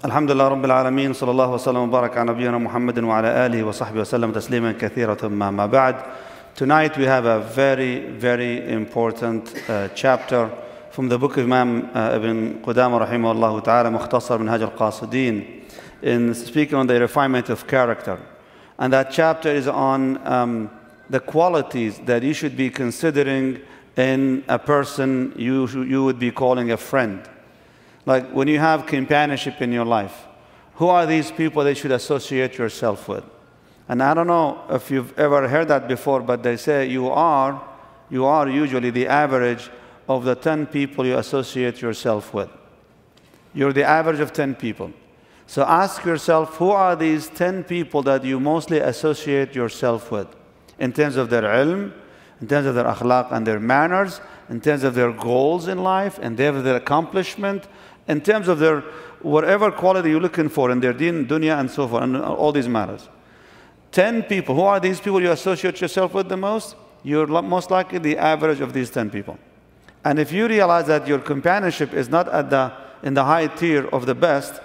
Alhamdulillah Rabbil Alameen, sallallahu wa sallam wa barak ala nabiyyina Muhammadin wa ala alihi wa sahbihi wa sallam tasliman kathira ma ba'd. Tonight we have a very, very important chapter from the book of Imam Ibn Qudama rahimahullah ta'ala, Mukhtasar Minhaj al-Qasideen, in speaking on the refinement of character. And that chapter is on the qualities that you should be considering in a person you would be calling a friend. Like when you have companionship in your life, who are these people that you should associate yourself with? And I don't know if you've ever heard that before, but they say you are usually the average of the 10 people you associate yourself with. You're the average of 10 people. So ask yourself, who are these 10 people that you mostly associate yourself with? In terms of their ilm, in terms of their akhlaq and their manners, in terms of their goals in life, in terms of their accomplishment, in terms of their whatever quality you're looking for in their deen, dunya, and so forth, and all these matters. 10 people. Who are these people you associate yourself with the most? You're most likely the average of these 10 people. And if you realize that your companionship is not in the high tier of the best,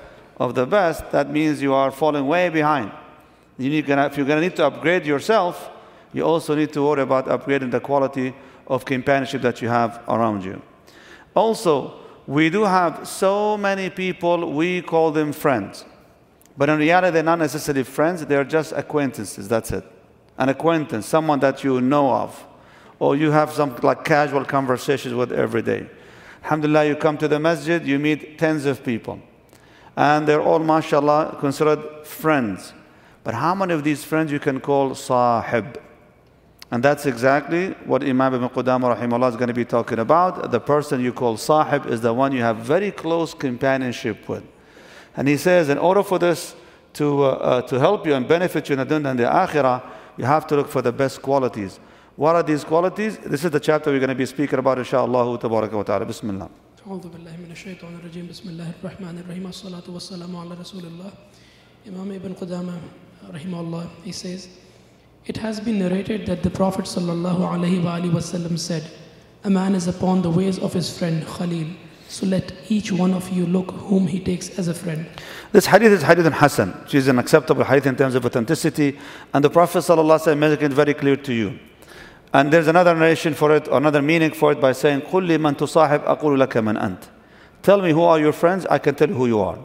that means you are falling way behind. If you're going to need to upgrade yourself, you also need to worry about upgrading the quality of companionship that you have around you. Also, we do have so many people, we call them friends. But in reality, they're not necessarily friends, they're just acquaintances, that's it. An acquaintance, someone that you know of, or you have some like casual conversations with every day. Alhamdulillah, you come to the masjid, you meet tens of people. And they're all, mashallah, considered friends. But how many of these friends you can call sahib? And that's exactly what Imam Ibn Qudama rahimahullah is going to be talking about. The person you call sahib is the one you have very close companionship with. And he says, in order for this to help you and benefit you in the dunya and the akhirah, you have to look for the best qualities. What are these qualities? This is the chapter we're going to be speaking about, inshaAllah, tabaraka wa ta'ala. Bismillah. أعوذ بالله من الشيطان الرجيم بسم الله الرحمن الرحيم الصلاة والسلام على رسول الله. Imam Ibn Qudama rahimahullah, he says, it has been narrated that the Prophet sallallahu alaihi wasallam said, a man is upon the ways of his friend Khalil, so let each one of you look whom he takes as a friend. This hadith is hadith Hasan, which is an acceptable hadith in terms of authenticity, and the Prophet sallallahu alaihi wasallam makes it very clear to you. And there's another narration for it, or another meaning for it by saying, قُلْ لِمَنْ تُصَاحِبْ أَقُولُ لَكَ مَنْ أَنْتِ. Tell me who are your friends, I can tell you who you are.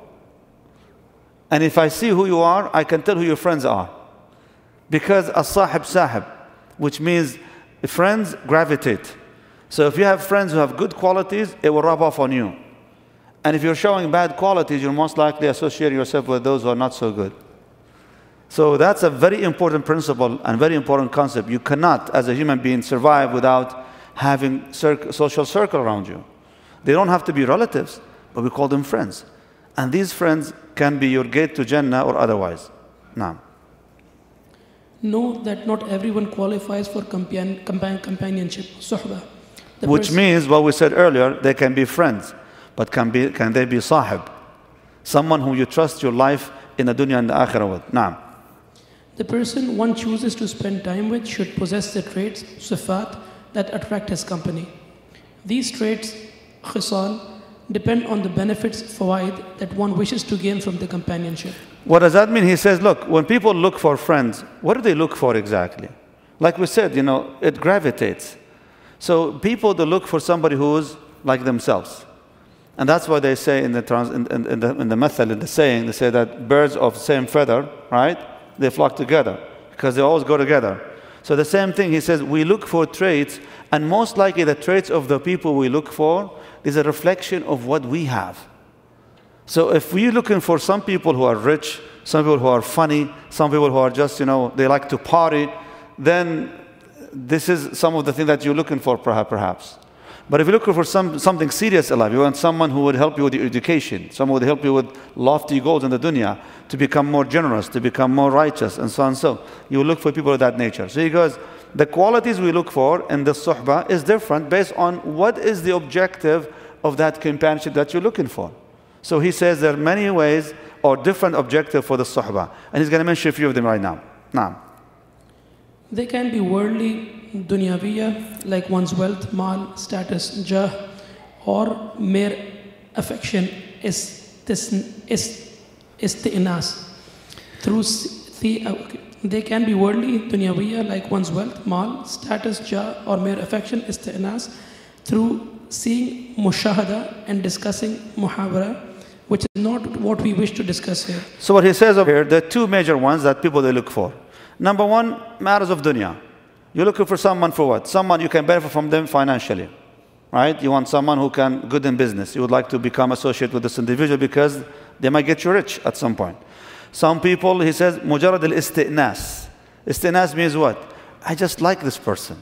And if I see who you are, I can tell who your friends are. Because as-sahib sahib, which means friends gravitate. So if you have friends who have good qualities, it will rub off on you. And if you're showing bad qualities, you'll most likely associate yourself with those who are not so good. So that's a very important principle and very important concept. You cannot, as a human being, survive without having social circle around you. They don't have to be relatives, but we call them friends. And these friends can be your gate to Jannah or otherwise. Now. Know that not everyone qualifies for companionship, suhbah. Which means what we said earlier, they can be friends, but can they be sahib? Someone who you trust your life in the dunya and the akhirah with. Now. The person one chooses to spend time with should possess the traits, sifat, that attract his company. These traits, khisal, depend on the benefits, fawaid, that one wishes to gain from the companionship. What does that mean? He says, look, when people look for friends, what do they look for exactly? Like we said, it gravitates. So people, they look for somebody who is like themselves. And that's why they say in the method, in the saying, they say that birds of the same feather, right? They flock together because they always go together. So the same thing, he says, we look for traits, and most likely the traits of the people we look for is a reflection of what we have. So if we're looking for some people who are rich, some people who are funny, some people who are just, they like to party, then this is some of the things that you're looking for perhaps. But if you're looking for something serious in life, you want someone who would help you with your education, someone who would help you with lofty goals in the dunya, to become more generous, to become more righteous, and so on and so. You look for people of that nature. So he goes, the qualities we look for in the suhbah is different based on what is the objective of that companionship that you're looking for. So he says there are many ways or different objectives for the suhbah. And he's going to mention a few of them right now. Now. They can be worldly, dunyawiyya, like one's wealth, mal, status, jah, or mere affection, isti'nas. They can be worldly, dunyawiyya, like one's wealth, mal, status, jah, or mere affection, isti'nas, through seeing mushahada and discussing muhabara, which is not what we wish to discuss here. So what he says over here, there are two major ones that people they look for. Number one, matters of dunya. You're looking for someone for what? Someone you can benefit from them financially, right? You want someone who can good in business. You would like to become associated with this individual because they might get you rich at some point. Some people, he says, mujarrad al-isti'nas. Isti'nas means what? I just like this person.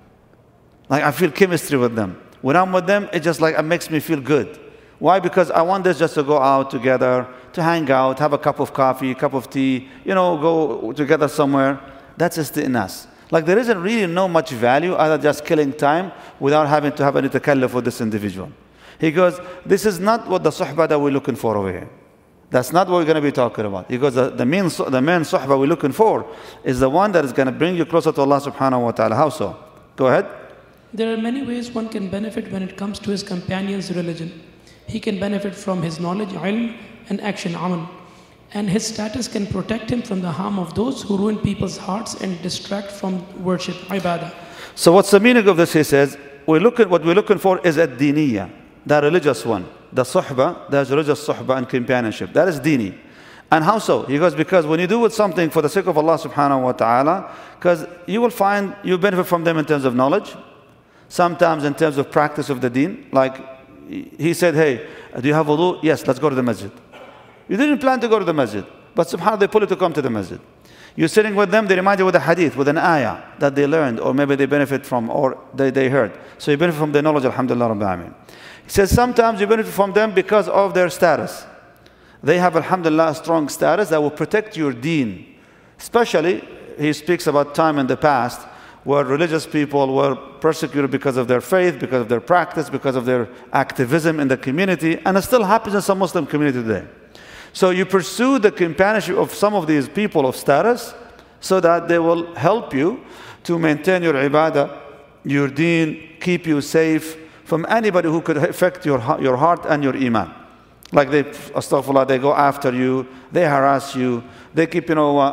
Like I feel chemistry with them. When I'm with them, it just like it makes me feel good. Why? Because I want this just to go out together, to hang out, have a cup of coffee, cup of tea, go together somewhere. That's isti'nas. Like there isn't really no much value other just killing time without having to have any takalluf with this individual. He goes, this is not what the suhbah that we're looking for over here. That's not what we're going to be talking about. He goes, the main suhbah we're looking for is the one that is going to bring you closer to Allah subhanahu wa ta'ala. How so? Go ahead. There are many ways one can benefit when it comes to his companion's religion. He can benefit from his knowledge, ilm, and action, amal. And his status can protect him from the harm of those who ruin people's hearts and distract from worship, ibadah. So what's the meaning of this? He says, what we're looking for is ad-diniyya, the religious one. The suhbah, there's religious suhbah and companionship. That is dini. And how so? He goes, because when you do with something for the sake of Allah subhanahu wa ta'ala, because you will find you benefit from them in terms of knowledge, sometimes in terms of practice of the deen. Like he said, hey, do you have wudu? Yes, let's go to the masjid. You didn't plan to go to the masjid, but subhanAllah, they pull you to come to the masjid. You're sitting with them, they remind you with a hadith, with an ayah that they learned, or maybe they benefit from, or they heard. So you benefit from their knowledge, alhamdulillah rabbil alameen. He says sometimes you benefit from them because of their status. They have, alhamdulillah, a strong status that will protect your deen. Especially, he speaks about time in the past where religious people were persecuted because of their faith, because of their practice, because of their activism in the community, and it still happens in some Muslim community today. So you pursue the companionship of some of these people of status so that they will help you to maintain your ibadah, your deen, keep you safe from anybody who could affect your heart and your iman. Like they, astaghfirullah, they go after you, they harass you, they keep,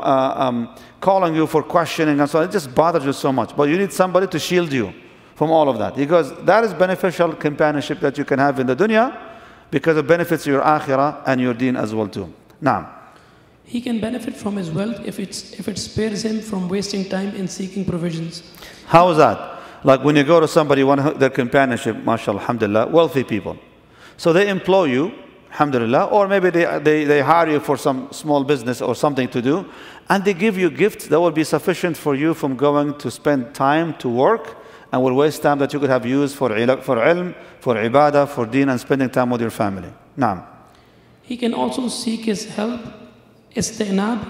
calling you for questioning and so on. It just bothers you so much. But you need somebody to shield you from all of that. Because that is beneficial companionship that you can have in the dunya, because it benefits your akhirah and your deen as well too. Now, he can benefit from his wealth if it spares him from wasting time in seeking provisions. How is that? Like when you go to somebody, want their companionship, mashallah, alhamdulillah, wealthy people. So they employ you, alhamdulillah, or maybe they hire you for some small business or something to do, and they give you gifts that will be sufficient for you from going to spend time to work, and will waste time that you could have used for ilm, for ibadah, for deen, and spending time with your family. Naam. He can also seek his help, isti'nab,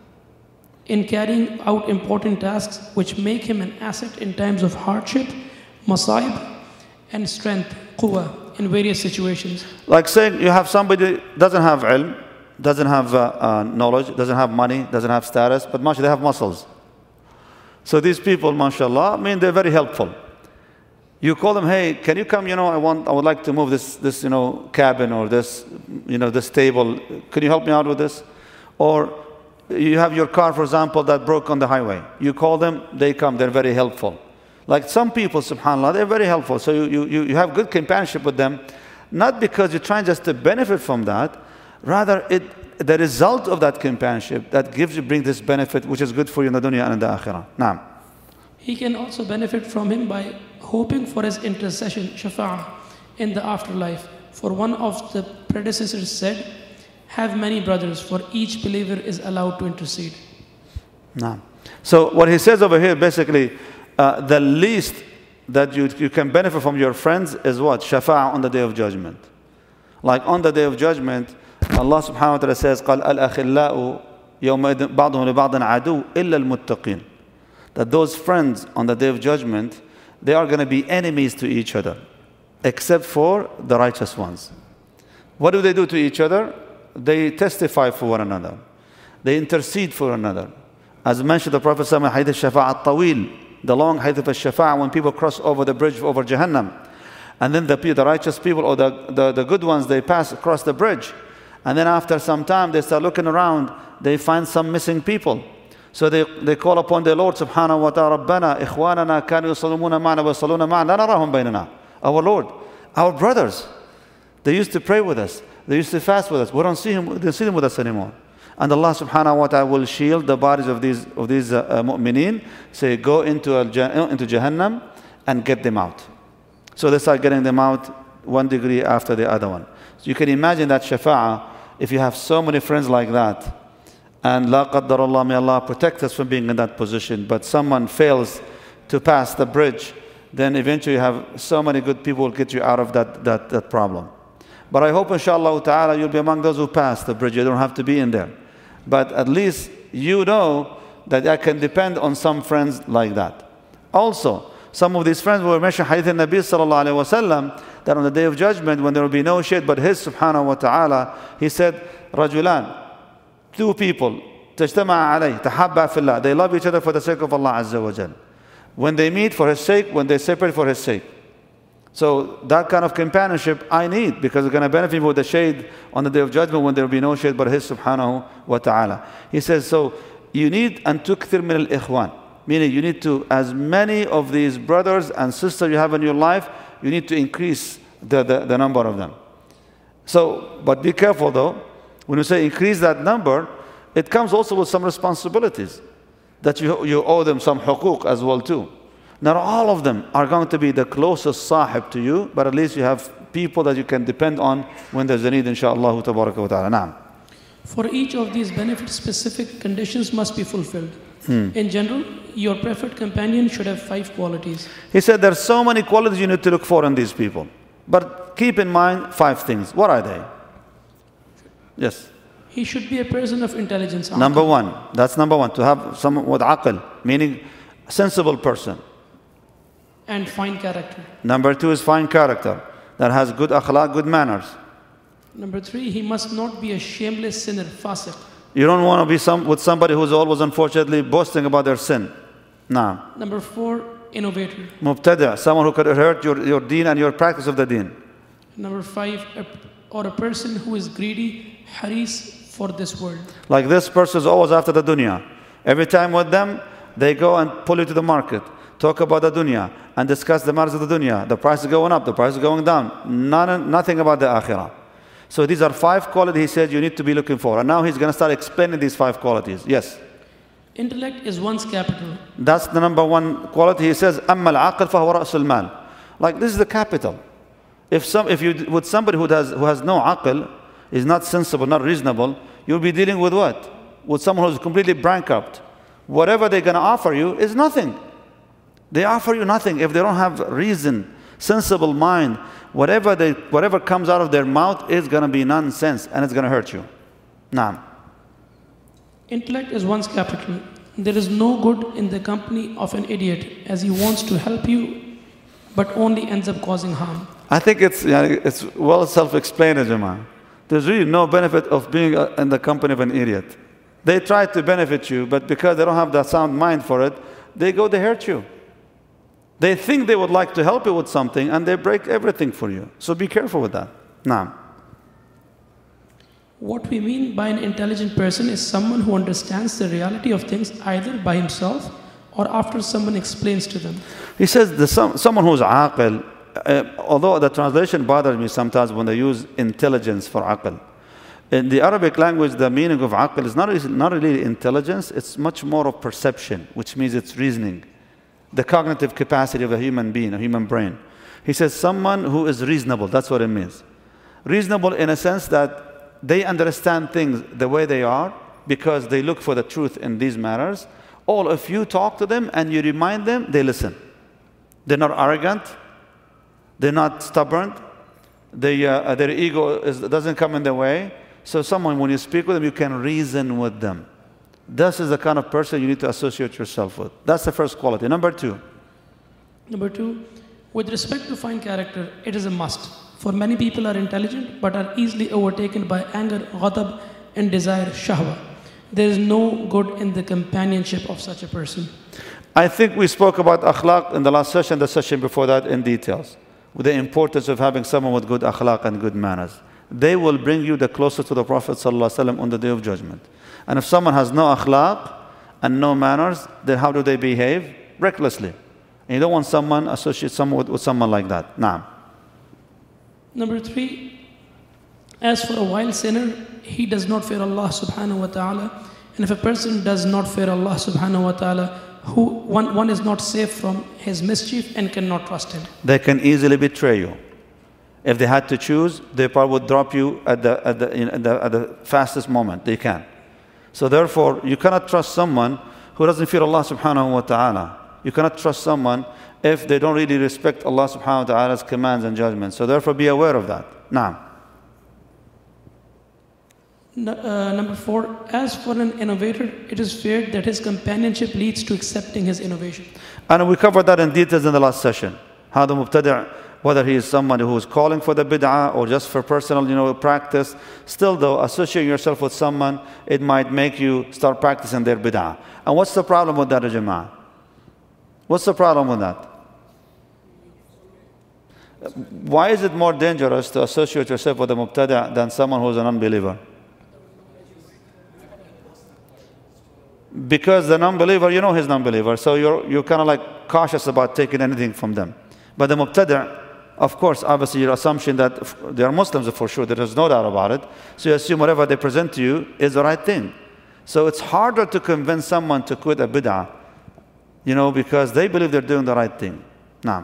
in carrying out important tasks which make him an asset in times of hardship, masaib, and strength, quwwah, in various situations. Like saying you have somebody doesn't have ilm, doesn't have knowledge, doesn't have money, doesn't have status, but mashallah, they have muscles. So these people, mashallah, they're very helpful. You call them, hey, can you come, I would like to move this cabin or this table. Can you help me out with this? Or you have your car, for example, that broke on the highway. You call them, they come, they're very helpful. Like some people, subhanAllah, they're very helpful. So you have good companionship with them, not because you're trying just to benefit from that, rather the result of that companionship that brings this benefit, which is good for you in the dunya and in the akhirah. Naam. He can also benefit from him by hoping for his intercession, shafa'ah, in the afterlife. For one of the predecessors said, have many brothers, for each believer is allowed to intercede. Naam. So what he says over here, basically, the least that you can benefit from your friends is what? Shafa'ah on the day of judgment. Like on the day of judgment, Allah subhanahu wa ta'ala says, قَالَ الْأَخِلَّاءُ يَوْمَئِذٍ بَعْضُهُمْ لِبَعْضٍ عَدُوٌّ إِلَّا الْمُتَّقِينَ. That those friends on the day of judgment, they are going to be enemies to each other, except for the righteous ones. What do they do to each other? They testify for one another. They intercede for one another. As mentioned, the Prophet said, hadith al-shafa'at tawil, the long hadith al-shafa'ah, when people cross over the bridge over Jahannam. And then the righteous people, or the good ones, they pass across the bridge. And then after some time, they start looking around, they find some missing people. So they call upon their Lord subhanahu wa ta'ala, رَبَّنَا إِخْوَانَنَا كَانُوا يُصَلُّونَ مَعْنَا وَيُصَلُّونَ مَعْنَا لَا نَرَاهُمْ بَيْنَنَا. Our Lord, our brothers, they used to pray with us. They used to fast with us. We don't see them with us anymore. And Allah subhanahu wa ta'ala will shield the bodies of these mu'mineen, say, go into Jahannam and get them out. So they start getting them out one degree after the other one. So you can imagine that shafa'ah, if you have so many friends like that, and la qaddar Allah, may Allah protect us from being in that position, but someone fails to pass the bridge, then eventually you have so many good people will get you out of that problem. But I hope inshallah ta'ala you'll be among those who pass the bridge. You don't have to be in there. But at least you know that I can depend on some friends like that. Also, some of these friends will mention hadith al-Nabi sallallahu alayhi wa sallam, that on the day of judgment, when there will be no shade but His subhanahu wa ta'ala, He said, Rajulan, two people, tajtama'a alayh, tahabba fillah, they love each other for the sake of Allah azza wa jal. When they meet for His sake, when they separate for His sake. So that kind of companionship I need, because it's going to benefit me with the shade on the day of judgment when there will be no shade but His subhanahu wa ta'ala. He says, so you need an tukthir min al-ikhwan, meaning you need to, as many of these brothers and sisters you have in your life, you need to increase the number of them. So, but be careful though, when you say increase that number, it comes also with some responsibilities, that you owe them some huquq as well too. Not all of them are going to be the closest sahib to you, but at least you have people that you can depend on when there's a need, inshaAllah tabaraka wa ta'ala. Naam. For each of these benefits, specific conditions must be fulfilled. In general, your preferred companion should have 5 qualities. He said there's so many qualities you need to look for in these people. But keep in mind 5 things. What are they? Yes. He should be a person of intelligence. Number 1. That's number 1. To have someone with aql, meaning a sensible person. And fine character. Number 2 is fine character, that has good akhlaq, good manners. Number 3, he must not be a shameless sinner, fasiq. You don't want to be with somebody who's always unfortunately boasting about their sin. No. Number 4, innovator. Mubtada, someone who could hurt your deen and your practice of the deen. Number 5, a person who is greedy, haris for this world. Like this person is always after the dunya. Every time with them, they go and pull you to the market, talk about the dunya, and discuss the matters of the dunya. The price is going up, the price is going down. Nothing about the akhirah. So these are 5 qualities he said you need to be looking for. And now he's going to start explaining these 5 qualities. Yes? Intellect is one's capital. That's the number 1 quality. He says, أَمَّا الْعَقْلِ فَهُوَ رَأْسُ الْمَالِ. Like this is the capital. If you with somebody who has no aql, is not sensible, not reasonable, you'll be dealing with what? With someone who's completely bankrupt. Whatever they're going to offer you is nothing. They offer you nothing if they don't have reason, sensible mind. Whatever comes out of their mouth is going to be nonsense and it's going to hurt you. Naam. Intellect is one's capital. There is no good in the company of an idiot, as he wants to help you but only ends up causing harm. I think it's well self-explained, Jama'ah. There's really no benefit of being in the company of an idiot. They try to benefit you, but because they don't have the sound mind for it, they hurt you. They think they would like to help you with something, and they break everything for you. So be careful with that. Naam. What we mean by an intelligent person is someone who understands the reality of things either by himself or after someone explains to them. He says someone who's aql, although the translation bothers me sometimes when they use intelligence for aql. In the Arabic language, the meaning of aql is not really intelligence, it's much more of perception, which means it's reasoning. The cognitive capacity of a human being, a human brain. He says someone who is reasonable, that's what it means. Reasonable in a sense that they understand things the way they are because they look for the truth in these matters. Or if you talk to them and you remind them, they listen. They're not arrogant. They're not stubborn. Their ego doesn't come in their way. So someone, when you speak with them, you can reason with them. This is the kind of person you need to associate yourself with. That's the first quality. Number 2. Number 2, with respect to fine character, it is a must. For many people are intelligent but are easily overtaken by anger, ghadab, and desire, shahwa. There is no good in the companionship of such a person. I think we spoke about akhlaq in the last session, the session before that in details, with the importance of having someone with good akhlaq and good manners. they will bring you the closer to the Prophet ﷺ on the Day of Judgment. And if someone has no akhlaq and no manners, then how do they behave? Recklessly. And you don't want someone associate someone with someone like that. Naam. Number 3, as for a wild sinner, he does not fear Allah subhanahu wa ta'ala. And if a person does not fear Allah subhanahu wa ta'ala, one is not safe from his mischief and cannot trust him. They can easily betray you. If they had to choose, they probably would drop you at the fastest moment they can. So therefore, you cannot trust someone who doesn't fear Allah subhanahu wa ta'ala. You cannot trust someone if they don't really respect Allah subhanahu wa ta'ala's commands and judgments. So therefore, be aware of that. Naam. Number 4, as for an innovator, it is feared that his companionship leads to accepting his innovation. And we covered that in details in the last session. How the mubtadi', whether he is someone who is calling for the bid'ah or just for personal, practice, still though, associating yourself with someone, it might make you start practicing their bid'ah. And what's the problem with that, Jama'ah? What's the problem with that? Why is it more dangerous to associate yourself with a mubtadi' than someone who's an unbeliever? Because the non-believer, you know he's non-believer, so you're kind of like cautious about taking anything from them. But the mubtadi', of course, obviously your assumption that they are Muslims for sure, there is no doubt about it. So you assume whatever they present to you is the right thing. So it's harder to convince someone to quit a bid'ah, because they believe they're doing the right thing. Naam.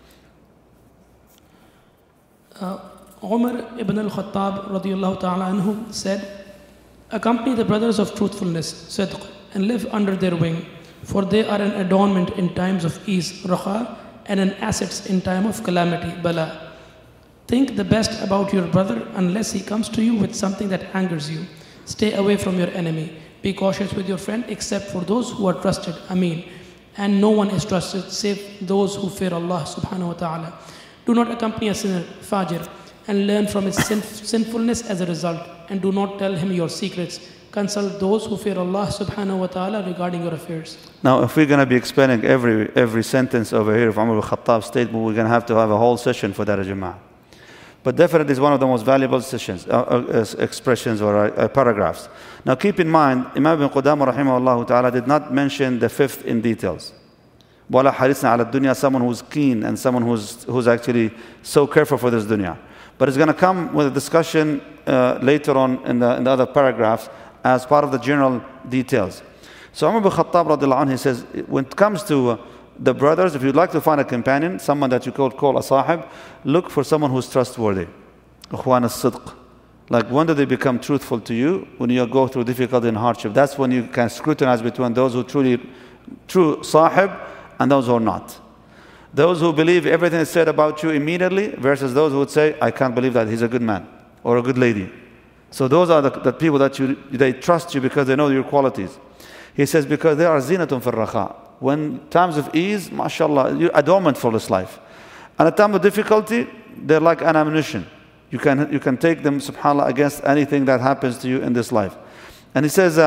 Umar ibn al-Khattab radiyallahu ta'ala anhu said, accompany the brothers of truthfulness, sidq, and live under their wing, for they are an adornment in times of ease, raha, and an assets in time of calamity, bala. Think the best about your brother unless he comes to you with something that angers you. Stay away from your enemy. Be cautious with your friend except for those who are trusted, Ameen. And no one is trusted save those who fear Allah subhanahu wa ta'ala. Do not accompany a sinner, fajr, and learn from his sinfulness as a result, and do not tell him your secrets. Consult those who fear Allah subhanahu wa ta'ala regarding your affairs. Now, if we're going to be explaining every sentence over here of Umar ibn Khattab's statement, we're going to have a whole session for that, Jama'ah. But definitely it's one of the most valuable sessions, expressions or paragraphs. Now keep in mind, Imam ibn Qudamah rahimahullah ta'ala did not mention the 5th in details. Wala harisna ala dunya, someone who's keen and someone who's actually so careful for this dunya. But it's going to come with a discussion later on in the other paragraphs as part of the general details. So Umar ibn Khattab radiallahu anhu, he says, when it comes to the brothers, if you'd like to find a companion, someone that you could call a sahib, look for someone who's trustworthy. Ikhwan as-sidq. Like, when do they become truthful to you? When you go through difficulty and hardship. That's when you can scrutinize between those who true sahib and those who are not. Those who believe everything is said about you immediately versus those who would say, I can't believe that he's a good man or a good lady. So those are the people that they trust you because they know your qualities. He says, because they are zinatun fil rakha. When times of ease, mashallah, you're adornment for this life. And at time of difficulty, they're like an ammunition. You can take them, subhanAllah, against anything that happens to you in this life. And he says,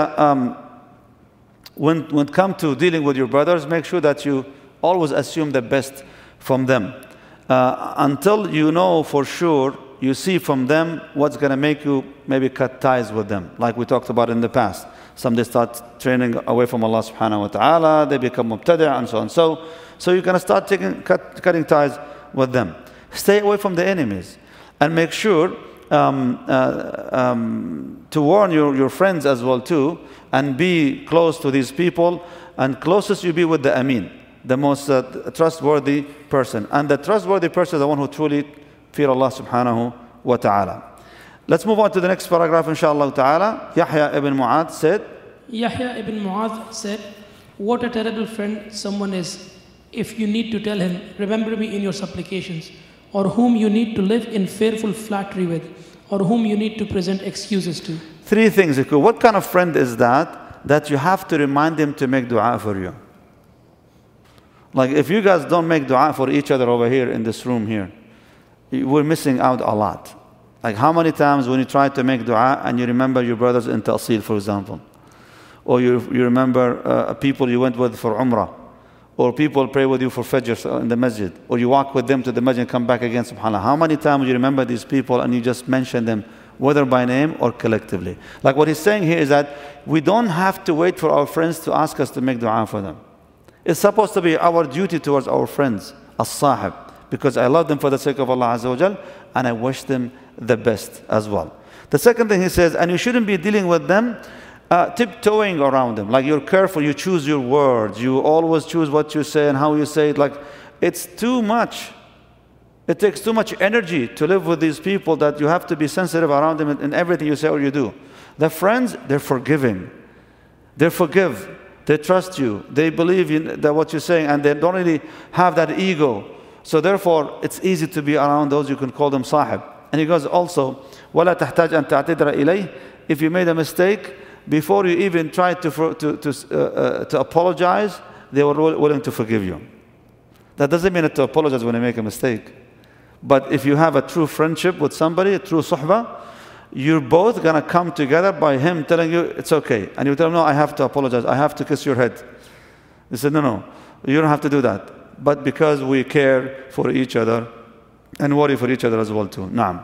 when it comes to dealing with your brothers, make sure that you always assume the best from them. Until you know for sure, you see from them what's going to make you maybe cut ties with them, like we talked about in the past. Some they start training away from Allah subhanahu wa ta'ala, they become mubtadi' and so on. So you're going to start cutting ties with them. Stay away from the enemies and make sure to warn your friends as well too, and be close to these people, and closest you be with the Ameen, the most trustworthy person. And the trustworthy person is the one who truly fear Allah subhanahu wa ta'ala. Let's move on to the next paragraph, inshallah ta'ala. Yahya ibn Mu'adh said, what a terrible friend someone is if you need to tell him, remember me in your supplications, or whom you need to live in fearful flattery with, or whom you need to present excuses to. 3 things. What kind of friend is that you have to remind him to make dua for you? Like, if you guys don't make dua for each other over here in this room here, we're missing out a lot. Like, how many times when you try to make dua and you remember your brothers in Tawsil, for example, or you remember people you went with for Umrah, or people pray with you for Fajr in the masjid, or you walk with them to the masjid and come back again, subhanAllah. How many times you remember these people and you just mention them, whether by name or collectively? Like what he's saying here is that we don't have to wait for our friends to ask us to make dua for them. It's supposed to be our duty towards our friends, as-sahib, because I love them for the sake of Allah Azza wa Jal, and I wish them the best as well. The second thing he says, and you shouldn't be dealing with them tiptoeing around them. Like you're careful, you choose your words, you always choose what you say and how you say it. Like it's too much. It takes too much energy to live with these people that you have to be sensitive around them in everything you say or you do. The friends, they're forgiving. They forgive. They trust you. They believe in that what you're saying, and they don't really have that ego. So therefore, it's easy to be around those. You can call them sahib. And he goes also, وَلَا تَحْتَاجْ أَن تَعْتِدْرَ إِلَيْهِ. If you made a mistake, before you even tried to apologize, they were willing to forgive you. That doesn't mean to apologize when you make a mistake. But if you have a true friendship with somebody, a true suhbah, you're both going to come together by him telling you it's okay. And you tell him, no, I have to apologize. I have to kiss your head. He said, no, you don't have to do that. But because we care for each other and worry for each other as well too. Naam.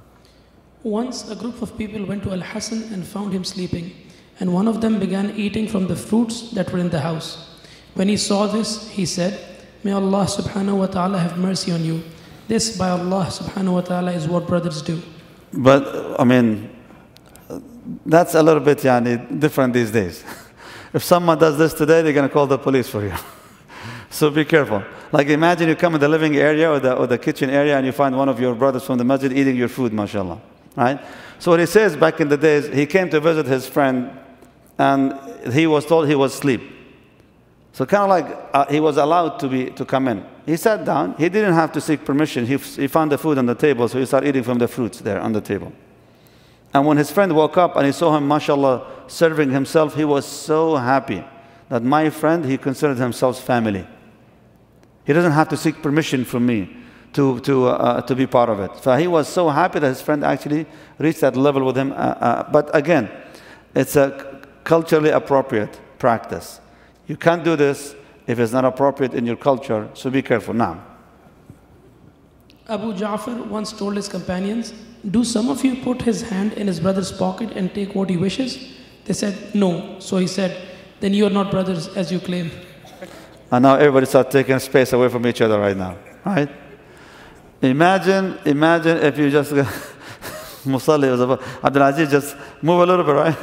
Once a group of people went to Al-Hasan and found him sleeping. And one of them began eating from the fruits that were in the house. When he saw this, he said, may Allah subhanahu wa ta'ala have mercy on you. This by Allah subhanahu wa ta'ala is what brothers do. But, I mean, that's a little bit different these days. If someone does this today, they're going to call the police for you. So be careful. Like imagine you come in the living area or the kitchen area and you find one of your brothers from the masjid eating your food, mashallah. Right? So what he says, back in the days, he came to visit his friend and he was told he was asleep. So kind of like he was allowed to come in. He sat down. He didn't have to seek permission. He found the food on the table, so he started eating from the fruits there on the table. And when his friend woke up and he saw him, mashallah, serving himself, he was so happy that my friend, he considered himself family. He doesn't have to seek permission from me to be part of it. So he was so happy that his friend actually reached that level with him. But again, it's a culturally appropriate practice. You can't do this if it's not appropriate in your culture, so be careful. Now, Abu Ja'far once told his companions, do some of you put his hand in his brother's pocket and take what he wishes? They said, no. So he said, then you are not brothers as you claim. And now everybody starts taking space away from each other right now, right? Imagine if you just, Musalli, Abdul Aziz, just move a little bit, right?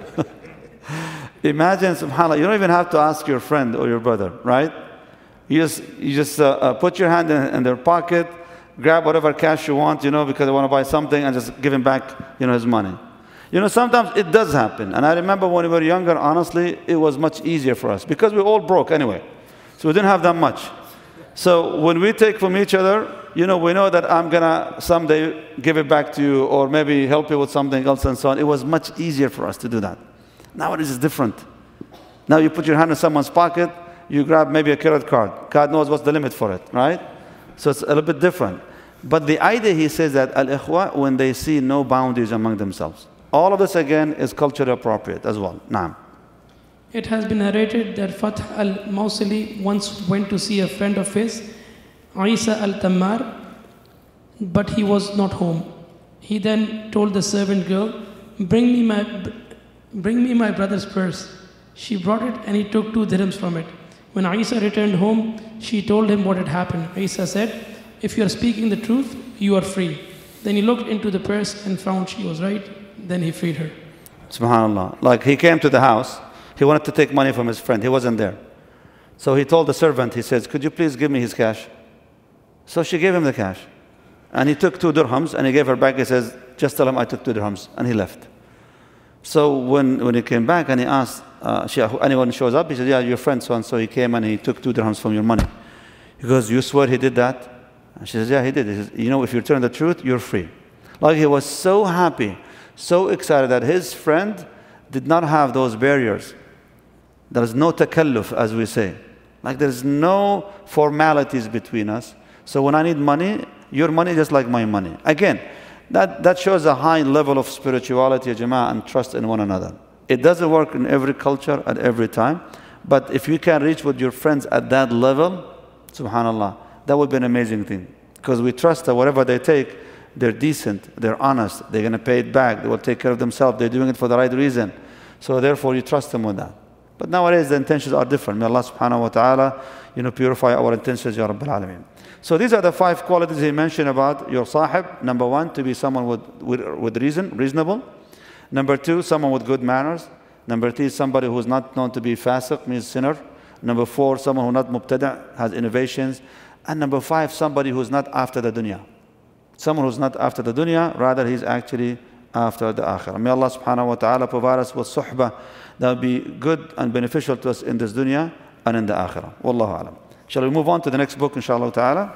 Imagine, subhanAllah, you don't even have to ask your friend or your brother, right? You just put your hand in their pocket, grab whatever cash you want, because they want to buy something, and just give him back, his money. Sometimes it does happen. And I remember when we were younger, honestly, it was much easier for us because we all broke anyway. So we didn't have that much. So when we take from each other, we know that I'm going to someday give it back to you or maybe help you with something else and so on. It was much easier for us to do that. Nowadays it's different. Now you put your hand in someone's pocket, you grab maybe a credit card. God knows what's the limit for it, right? So it's a little bit different. But the idea, he says that al-ikhwa, when they see no boundaries among themselves. All of this again is culturally appropriate as well. Naam. It has been narrated that Fath al-Mawsili once went to see a friend of his, Isa al-Tammar, but he was not home. He then told the servant girl, bring me my brother's purse. She brought it and he took 2 dirhams from it. When Isa returned home, she told him what had happened. Isa said, if you are speaking the truth, you are free. Then he looked into the purse and found she was right. Then he freed her. SubhanAllah. Like he came to the house. He wanted to take money from his friend. He wasn't there. So he told the servant, he says, could you please give me his cash? So she gave him the cash. And he took 2 dirhams and he gave her back. He says, just tell him I took 2 dirhams. And he left. So when he came back and he asked, anyone shows up? He said, yeah, your friend so-and-so, he came and he took 2 dirhams from your money. He goes, you swear he did that? And she says, yeah, he did. He says, if you turn the truth, you're free. Like he was so happy, so excited that his friend did not have those barriers. There is no takalluf, as we say. Like there's no formalities between us. So when I need money, your money is just like my money. Again, that shows a high level of spirituality, jama'ah, and trust in one another. It doesn't work in every culture at every time, But if you can reach with your friends at that level, subhanAllah, that would be an amazing thing. Because we trust that whatever they take, they're decent, they're honest, they're going to pay it back, they will take care of themselves, they're doing it for the right reason. So therefore you trust them with that. But nowadays the intentions are different. May Allah subhanahu wa ta'ala, purify our intentions, Ya Rabbil Alameen. So these are the 5 qualities he mentioned about your sahib. Number 1, to be someone with reason, reasonable. Number 2, someone with good manners. Number 3, somebody who is not known to be fasiq, means sinner. Number 4, someone who is not mubtada', has innovations. And number 5, somebody who is not after the dunya. Someone who is not after the dunya, rather he is actually after the akhirah. May Allah subhanahu wa ta'ala provide us with suhbah that will be good and beneficial to us in this dunya and in the akhirah. Wallahu alam. Shall we move on to the next book, inshallah ta'ala?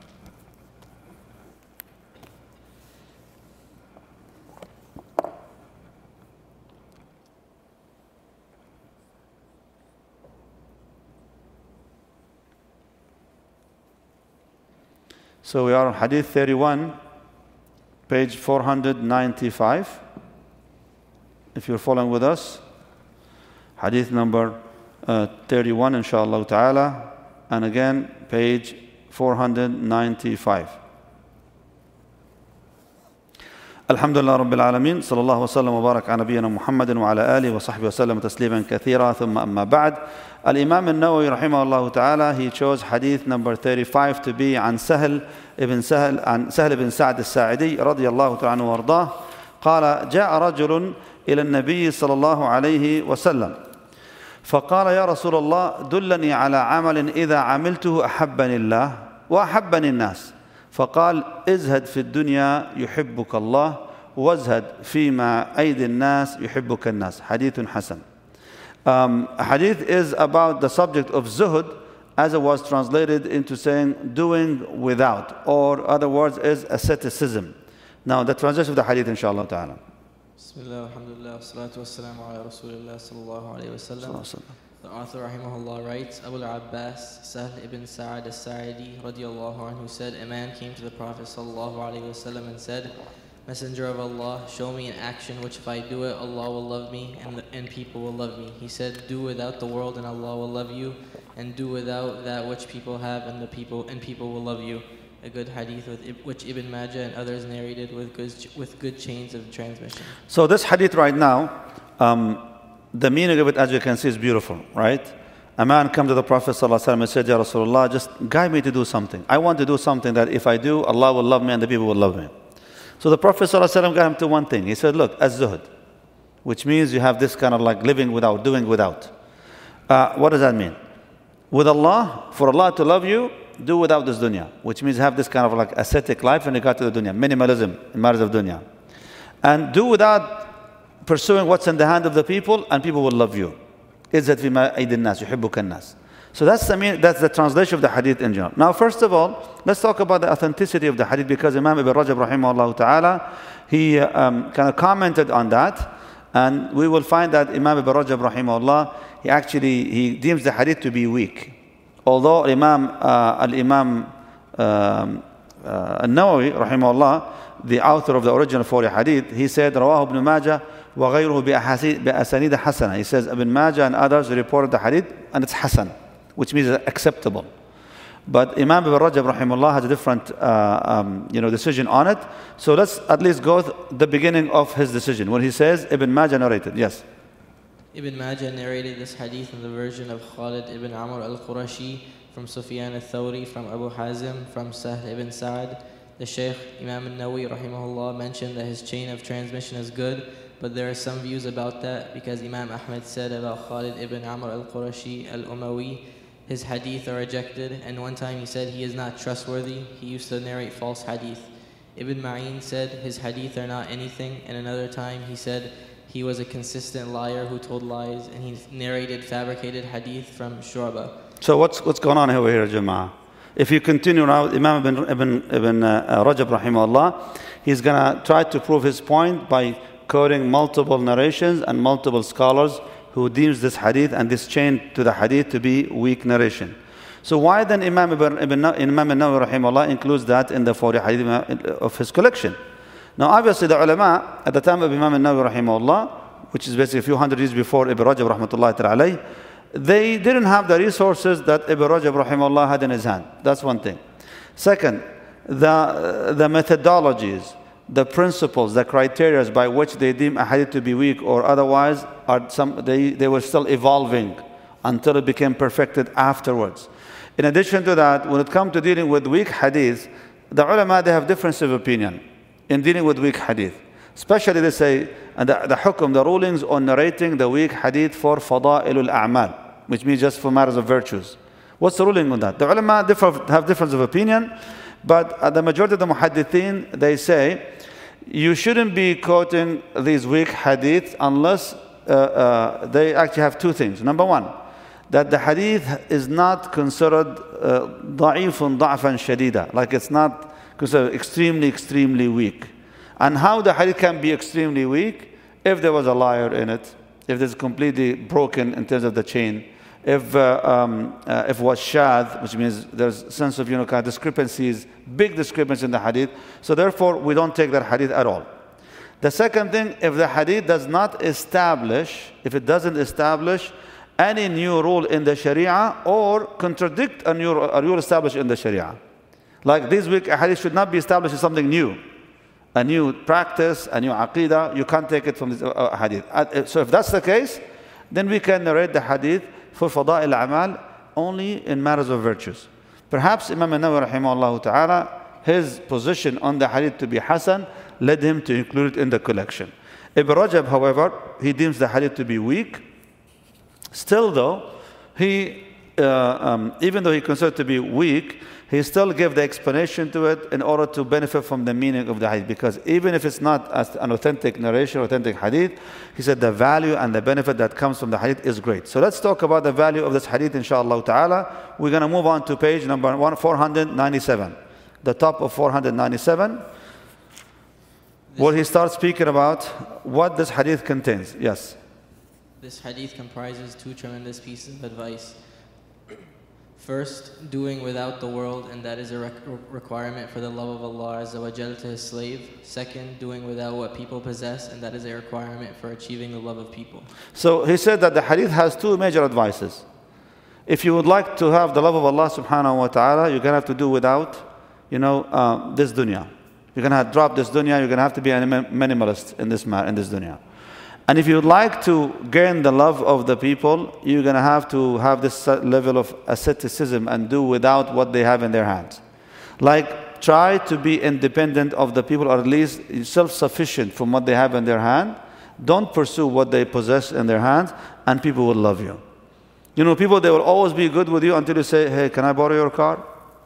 So we are on Hadith 31, page 495. If you're following with us, Hadith number 31, inshallah ta'ala. And again, page 495. Alhamdulillah Rabbil Alameen. Sallallahu wa sallam wa barak ala nabiyyina Muhammadin wa ala alihi wa sahbihi wa sallam tasliman kathira. Thumma amma ba'd. Al-Imam al-Nawawi rahimahullah ta'ala, he chose hadith number 35 to be عن سهل ibn سعد الساعدي رضي الله تعالى عنه وارضاه. قال جاء رجل إلى النبي صلى الله عليه وسلم فقال يا رسول الله دلني على عمل إذا عملته أحبني الله وأحبني الناس. فقال ازهد في الدنيا يحبك الله وازهد فيما أيدي الناس يحبك الناس. حديث حسن. Hadith is about the subject of zuhud, as it was translated into saying doing without, or other words is asceticism. Now the translation of the hadith, inshallah ta'ala. Bismillah, alhamdulillah, salatu wassalamu ala rasulillah sallallahu alayhi wa sallam. The author rahimahullah writes, Abu al-Abbas Sahl ibn Sa'ad al-Sa'idi radiyallahu anhu said, a man came to the Prophet sallallahu alayhi wa sallam and said, Messenger of Allah, show me an action which if I do it, Allah will love me and people will love me. He said, do without the world and Allah will love you, and do without that which people have and people will love you. A good hadith which Ibn Majah and others narrated with good chains of transmission. So this hadith right now, the meaning of it, as you can see, is beautiful, right? A man came to the Prophet ﷺ and said, Ya Rasulullah, just guide me to do something. I want to do something that if I do, Allah will love me and the people will love me. So the Prophet ﷺ got him to one thing. He said, look, az-zuhud, which means you have this kind of like living without, doing without. What does that mean? With Allah, for Allah to love you, do without this dunya, which means have this kind of like ascetic life in regard to the dunya, minimalism in matters of dunya. And do without pursuing what's in the hand of the people, and people will love you. Izzat fima aydin nas, yuhibbuka an-nas. So that's the translation of the hadith in general. Now, first of all, let's talk about the authenticity of the hadith, because Imam Ibn Rajab rahimahullah ta'ala, he kind of commented on that, and we will find that Imam Ibn Rajab rahimahullah, he deems the hadith to be weak. Although Al-Imam Al-Nawawi rahimahullah, the author of the original 40 hadith, he said, Rawahu Ibn Majah wa ghayruhu bi asanid hasana. He says, Ibn Majah and others reported the hadith, and it's hasan, which means acceptable. But Imam Ibn Rajab rahimahullah has a different decision on it. So let's at least go the beginning of his decision, when he says Ibn Majah narrated. Yes. Ibn Majah narrated this hadith in the version of Khalid ibn Amr al-Qurashi, from Sufyan al-Thawri, from Abu Hazim, from Sahl ibn Sa'ad. The Shaykh Imam al-Nawawi rahimahullah mentioned that his chain of transmission is good, but there are some views about that, because Imam Ahmad said about Khalid ibn Amr al-Qurashi al-Umawi, his hadith are rejected, and one time he said he is not trustworthy. He used to narrate false hadith. Ibn Ma'in said his hadith are not anything, and another time he said he was a consistent liar who told lies, and he narrated fabricated hadith from Shu'bah. So what's going on over here, Jama'ah? If you continue now, Imam Ibn Rajab rahimahullah, he's going to try to prove his point by quoting multiple narrations and multiple scholars who deems this hadith and this chain to the hadith to be weak narration. So why then Imam al-Nawawi rahimahullah includes that in the 40 hadith of his collection? Now obviously the ulama at the time of Imam al-Nawawi rahimahullah, which is basically a few hundred years before Ibn Rajab rahmatullahi ta'ala, they didn't have the resources that Ibn Rajab rahimahullah had in his hand. That's one thing. Second, the methodologies, the principles, the criteria by which they deem a hadith to be weak or otherwise, they were still evolving until it became perfected afterwards. In addition to that, when it comes to dealing with weak hadith, the ulama, they have difference of opinion in dealing with weak hadith. Especially they say the hukum, the rulings on narrating the weak hadith for fada'ilul a'mal, which means just for matters of virtues. What's the ruling on that? The ulama have difference of opinion, but the majority of the muhaddithin, they say you shouldn't be quoting these weak hadith unless they actually have two things. Number one, that the hadith is not considered da'ifun da'fan shadida, like it's not considered extremely weak. And how the hadith can be extremely weak? If there was a liar in it, if it's completely broken in terms of the chain, if it was shadh, which means there's sense of kind of discrepancies, big discrepancies in the hadith. So therefore, we don't take that hadith at all. The second thing, if the hadith does not establish, if it doesn't establish any new rule in the Sharia or contradict a rule established in the Sharia. Like these weak hadith should not be established as something new. A new practice, a new aqidah, you can't take it from this hadith. So if that's the case, then we can narrate the hadith for fada'il a'mal only in matters of virtues. Perhaps Imam an-Nawawi rahimahullah ta'ala, his position on the hadith to be hasan led him to include it in the collection. Ibn Rajab, however, he deems the hadith to be weak. Still though, he, even though he considered it to be weak, he still gave the explanation to it in order to benefit from the meaning of the hadith. Because even if it's not an authentic narration, authentic hadith, he said the value and the benefit that comes from the hadith is great. So let's talk about the value of this hadith, inshallah ta'ala. We're going to move on to page number 497. The top of 497, where he starts speaking about what this hadith contains. Yes. This hadith comprises two tremendous pieces of advice. First, doing without the world, and that is a requirement for the love of Allah Azza wa Jal to His slave. Second, doing without what people possess, and that is a requirement for achieving the love of people. So he said that the hadith has two major advices. If you would like to have the love of Allah subhanahu wa ta'ala, you're going to have to do without, this dunya. You're going to drop this dunya, you're going to have to be a minimalist in this dunya. And if you would like to gain the love of the people, you're going to have this level of asceticism and do without what they have in their hands. Like, try to be independent of the people, or at least self-sufficient from what they have in their hand. Don't pursue what they possess in their hands, and people will love you. People, they will always be good with you until you say, hey, can I borrow your car?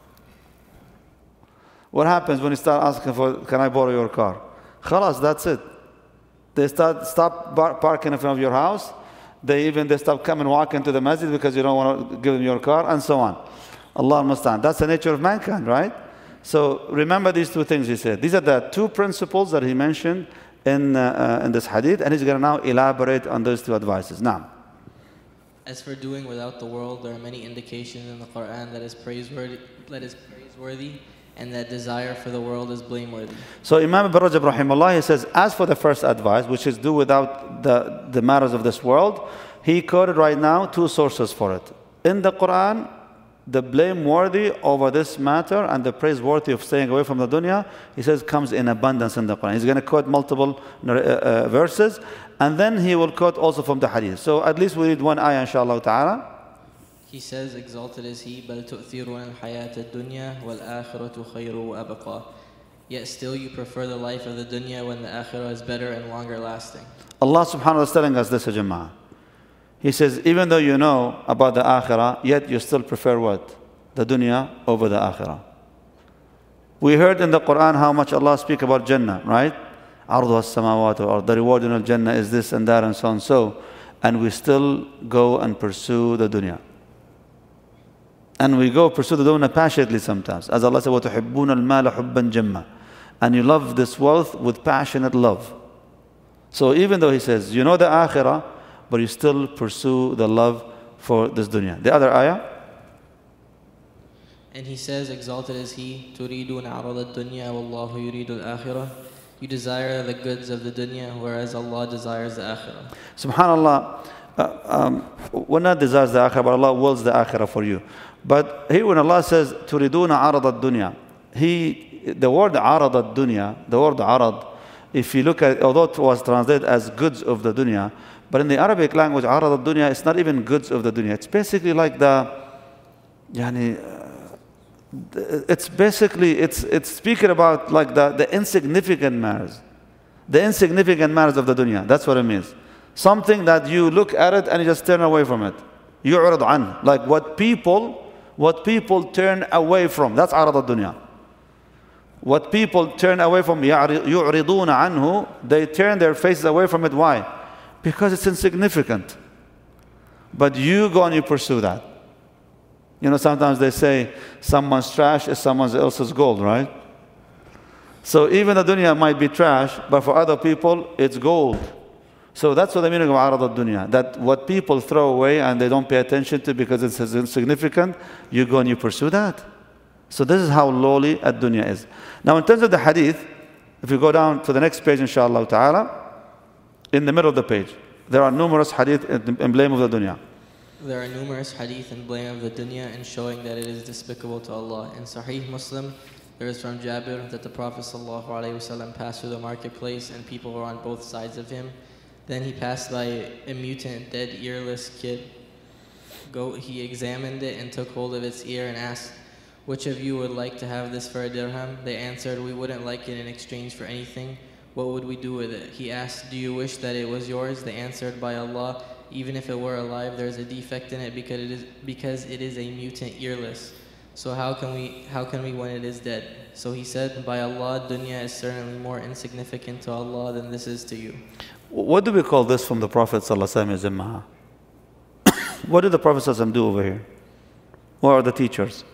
What happens when you start asking for, can I borrow your car? Khalas, that's it. They stop parking in front of your house. They stop coming walking to the masjid because you don't want to give them your car, and so on. Allah musta'an. That's the nature of mankind, right? So remember these two things he said. These are the two principles that he mentioned in this hadith, and he's going to now elaborate on those two advices. Now, as for doing without the world, there are many indications in the Quran that is praiseworthy, and that desire for the world is blameworthy. So Imam Ibn Rajab rahimahullah, he says, as for the first advice, which is do without the matters of this world, he quoted right now two sources for it. In the Quran, the blameworthy over this matter and the praiseworthy of staying away from the dunya, he says, comes in abundance in the Quran. He's going to quote multiple verses, and then he will quote also from the hadith. So at least we read one ayah, inshallah ta'ala. He says, exalted is He, بَلْ تُؤْثِرُونَ الْحَيَاةَ الدُّنْيَا وَالْآخِرَةُ خَيْرٌ وَأَبْقَى. Yet still you prefer the life of the dunya when the akhirah is better and longer lasting. Allah subhanahu wa ta'ala is telling us this, Jama'ah. He says, even though you know about the akhirah, yet you still prefer what? The dunya over the akhirah. We heard in the Quran how much Allah speaks about Jannah, right? عَرْضُهَا السَّمَاوَاتُ, or the reward in Jannah is this and that and so on and so. And we still go and pursue the dunya. And we go pursue the dunya passionately sometimes. As Allah said, وَتُحِبُّونَ الْمَالَ حُبًّا جَمًّا. And you love this wealth with passionate love. So even though he says, you know the akhirah, but you still pursue the love for this dunya. The other ayah. And he says, exalted is He, تُرِيدُونَ عَرَضَ الدُّنْيَا وَاللَّهُ يُرِيدُ الْآخِرَةِ. You desire the goods of the dunya, whereas Allah desires the akhirah. SubhanAllah. one not desires the akhirah, but Allah wills the akhirah for you. But here when Allah says, تُرِدُونَ عَرَضَ الدُّنْيا, the word عَرَض الدُّنْيا, the word عَرَض, if you look at it, although it was translated as goods of the dunya, but in the Arabic language, عَرَض الدُّنْيا, it's not even goods of the dunya. It's basically like it's speaking about like the insignificant matters. The insignificant matters of the dunya. That's what it means. Something that you look at it and you just turn away from it. يُعْرَض عَنْ. Like what people turn away from. That's عَرَض الدُّنْيا. What people turn away from, يُعْرِضُونَ عَنْهُ, they turn their faces away from it. Why? Because it's insignificant. But you go and you pursue that. You know, sometimes they say someone's trash is someone else's gold, right? So even the dunya might be trash, but for other people, it's gold. So that's what the meaning of عَرَض الدُّنْيا. That what people throw away and they don't pay attention to because it's insignificant, you go and you pursue that. So this is how lowly ad-dunya is. Now in terms of the hadith, if you go down to the next page, inshallah ta'ala, in the middle of the page, there are numerous hadith in blame of the dunya. There are numerous hadith in blame of the dunya and showing that it is despicable to Allah. In Sahih Muslim, there is from Jabir that the Prophet ﷺ passed through the marketplace and people were on both sides of him. Then he passed by a mutant, dead, earless kid. He examined it and took hold of its ear and asked, "Which of you would like to have this for a dirham?" They answered, "We wouldn't like it in exchange for anything. What would we do with it?" He asked, "Do you wish that it was yours?" They answered, "By Allah, even if it were alive, there is a defect in it because it is a mutant earless. So how can we when it is dead?" So he said, "By Allah, dunya is certainly more insignificant to Allah than this is to you." What do we call this from the Prophet ﷺ? What did the Prophet ﷺ do over here? What are the teachers?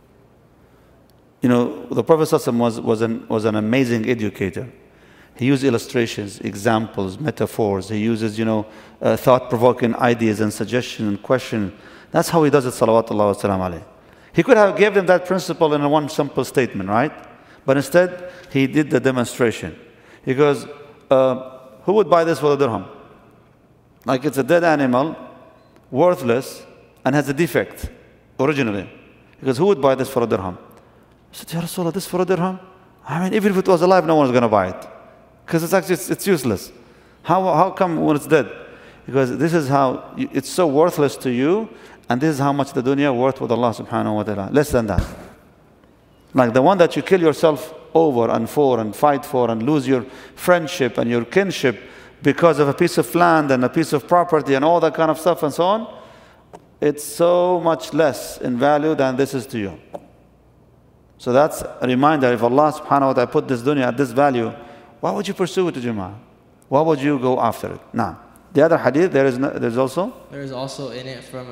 You know, the Prophet ﷺ was an amazing educator. He used illustrations, examples, metaphors. He uses, thought-provoking ideas and suggestions and questions. That's how he does it, salawatullah wa salam alayhi. He could have given them that principle in one simple statement, right? But instead, he did the demonstration. He goes, who would buy this for a dirham? Like it's a dead animal, worthless, and has a defect originally. He goes, who would buy this for a dirham? I said, Ya Rasulullah, this for a dirham? I mean, even if it was alive, no one's going to buy it. Because it's useless. How come when it's dead? Because this is how, it's so worthless to you, and this is how much the dunya worth with Allah subhanahu wa ta'ala. Less than that. Like the one that you kill yourself over and for and fight for and lose your friendship and your kinship because of a piece of land and a piece of property and all that kind of stuff and so on, it's so much less in value than this is to you. So that's a reminder, if Allah subhanahu wa ta'ala put this dunya at this value, why would you pursue it, Jama'ah? Why would you go after it? Now, the other hadith, there is also in it from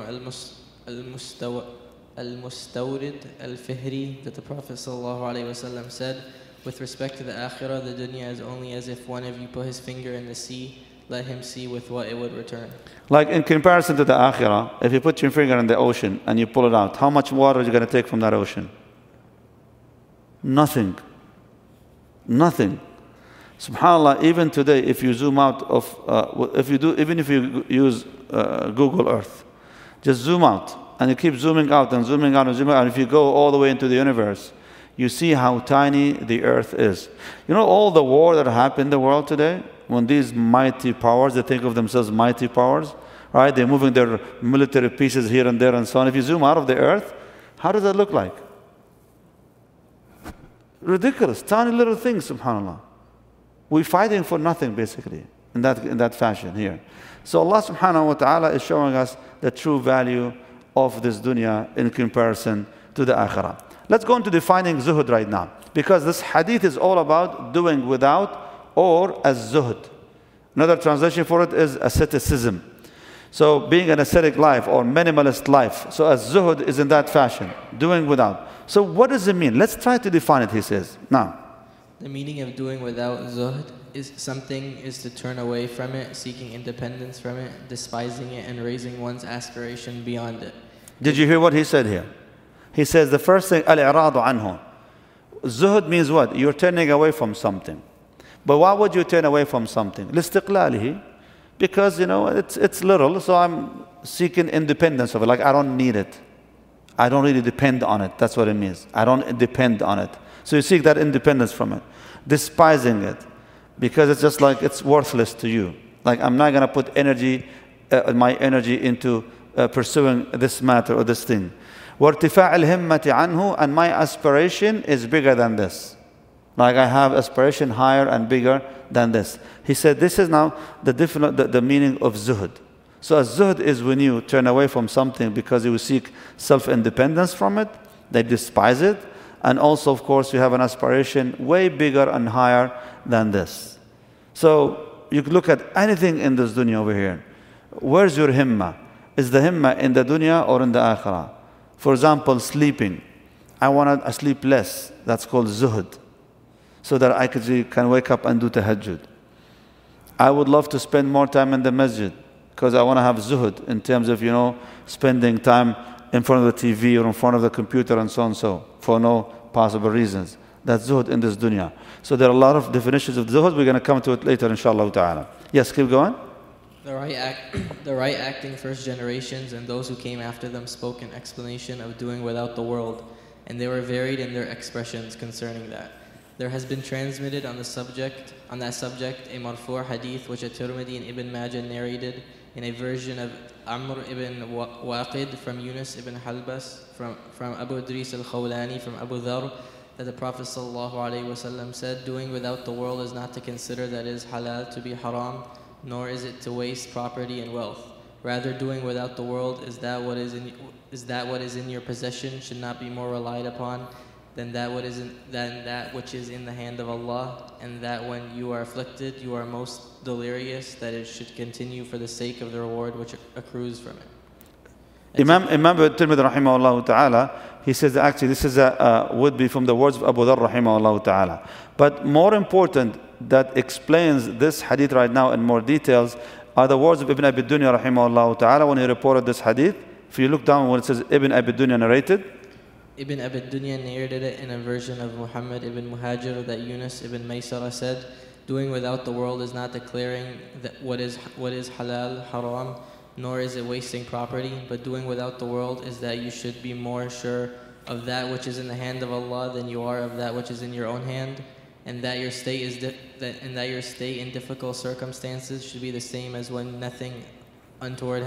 Al-Mustawrid Al-Fihri that the Prophet ﷺ said, with respect to the akhirah, the dunya is only as if one of you put his finger in the sea, let him see with what it would return. Like in comparison to the akhirah, if you put your finger in the ocean and you pull it out, how much water are you going to take from that ocean? Nothing. Nothing. SubhanAllah, even today, if you zoom out even if you use Google Earth, just zoom out, and you keep zooming out and zooming out and zooming out, and if you go all the way into the universe, you see how tiny the earth is. You know all the war that happened in the world today? When these mighty powers, they think of themselves mighty powers, right? They're moving their military pieces here and there and so on. If you zoom out of the earth, how does that look like? Ridiculous, tiny little things, subhanAllah. We're fighting for nothing, basically, in that fashion here. So Allah subhanahu wa ta'ala is showing us the true value of this dunya in comparison to the akhirah. Let's go into defining zuhud right now, because this hadith is all about doing without or as zuhud. Another translation for it is asceticism. So being an ascetic life or minimalist life. So as zuhud is in that fashion, doing without. So what does it mean? Let's try to define it, he says. Now, the meaning of doing without zuhd is to turn away from it, seeking independence from it, despising it, and raising one's aspiration beyond it. Did you hear what he said here? He says the first thing, al-i'radu anhu. Zuhd means what? You're turning away from something. But why would you turn away from something? Listiqlalihi. because, it's little, so I'm seeking independence of it. Like, I don't need it. I don't really depend on it. That's what it means. I don't depend on it. So you seek that independence from it. Despising it, because it's just like it's worthless to you. Like, I'm not going to put my energy into pursuing this matter or this thing. وَارْتِفَاعِ الْهِمَّةِ عَنْهُ, and my aspiration is bigger than this. Like, I have aspiration higher and bigger than this. He said this is now the meaning of zuhud. So zuhud is when you turn away from something because you seek self-independence from it, they despise it, and also, of course, you have an aspiration way bigger and higher than this. So you could look at anything in this dunya over here. Where's your himma? Is the himma in the dunya or in the akhirah? For example, sleeping. I want to sleep less. That's called zuhud. So that I can wake up and do tahajjud. I would love to spend more time in the masjid because I want to have zuhud in terms of, spending time in front of the TV or in front of the computer and so on for no possible reasons. That's zuhud in this dunya. So there are a lot of definitions of zuhud. We're going to come to it later, inshallah ta'ala. Yes, keep going. The right acting first generations and those who came after them spoke an explanation of doing without the world, and they were varied in their expressions concerning that. There has been transmitted on that subject, a marfu' hadith which at-Tirmidhi and Ibn Majah narrated in a version of Amr ibn Waqid from Yunus ibn Halbas from Abu Idris al-Khawlani from Abu Dharr, that the Prophet ﷺ said, doing without the world is not to consider that it is halal to be haram, nor is it to waste property and wealth. Rather, doing without the world is that what is in your possession should not be more relied upon than that which is in the hand of Allah, and that when you are afflicted, you are most delirious, that it should continue for the sake of the reward which accrues from it. Imam Tirmidhi rahimahullah ta'ala, he says that actually this is would be from the words of Abu Dharr rahimahullah ta'ala. But more important, that explains this hadith right now in more details, are the words of Ibn Abi Dunya rahimahullah ta'ala when he reported this hadith. If you look down when it says Ibn Abi Dunya narrated, Ibn Abi Dunya narrated it in a version of Muhammad ibn Muhajir that Yunus ibn Maysara said, doing without the world is not declaring that what is halal, haram, nor is it wasting property, but doing without the world is that you should be more sure of that which is in the hand of Allah than you are of that which is in your own hand, and that your state in difficult circumstances should be the same as when nothing untoward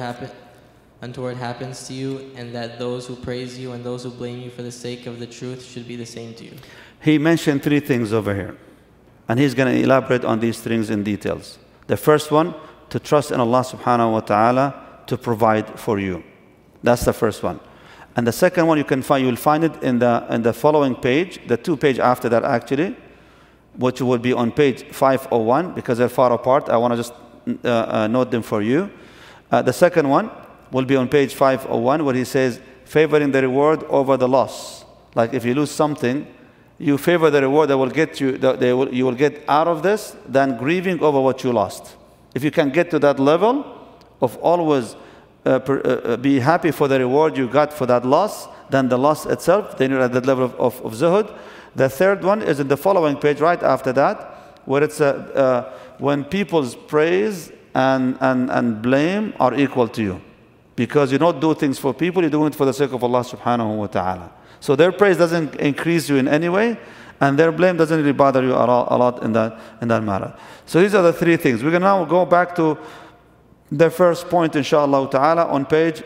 happens to you, and that those who praise you and those who blame you for the sake of the truth should be the same to you. He mentioned three things over here, and he's going to elaborate on these things in details. The first one, to trust in Allah subhanahu wa ta'ala to provide for you. That's the first one. And the second one you'll find it in the following page, the 2 pages after that actually, which will be on page 501 because they're far apart. I want to just note them for you. The second one will be on page 501 where he says, favoring the reward over the loss. Like if you lose something, you favor the reward that will get you, you will get out of this than grieving over what you lost. If you can get to that level of always be happy for the reward you got for that loss, than the loss itself, then you're at that level of zuhud. The third one is in the following page right after that, where it's when people's praise and blame are equal to you. Because you don't do things for people, you're doing it for the sake of Allah subhanahu wa ta'ala. So their praise doesn't increase you in any way, and their blame doesn't really bother you a lot in that matter. So these are the three things. We're going to now go back to the first point, inshallah ta'ala, on page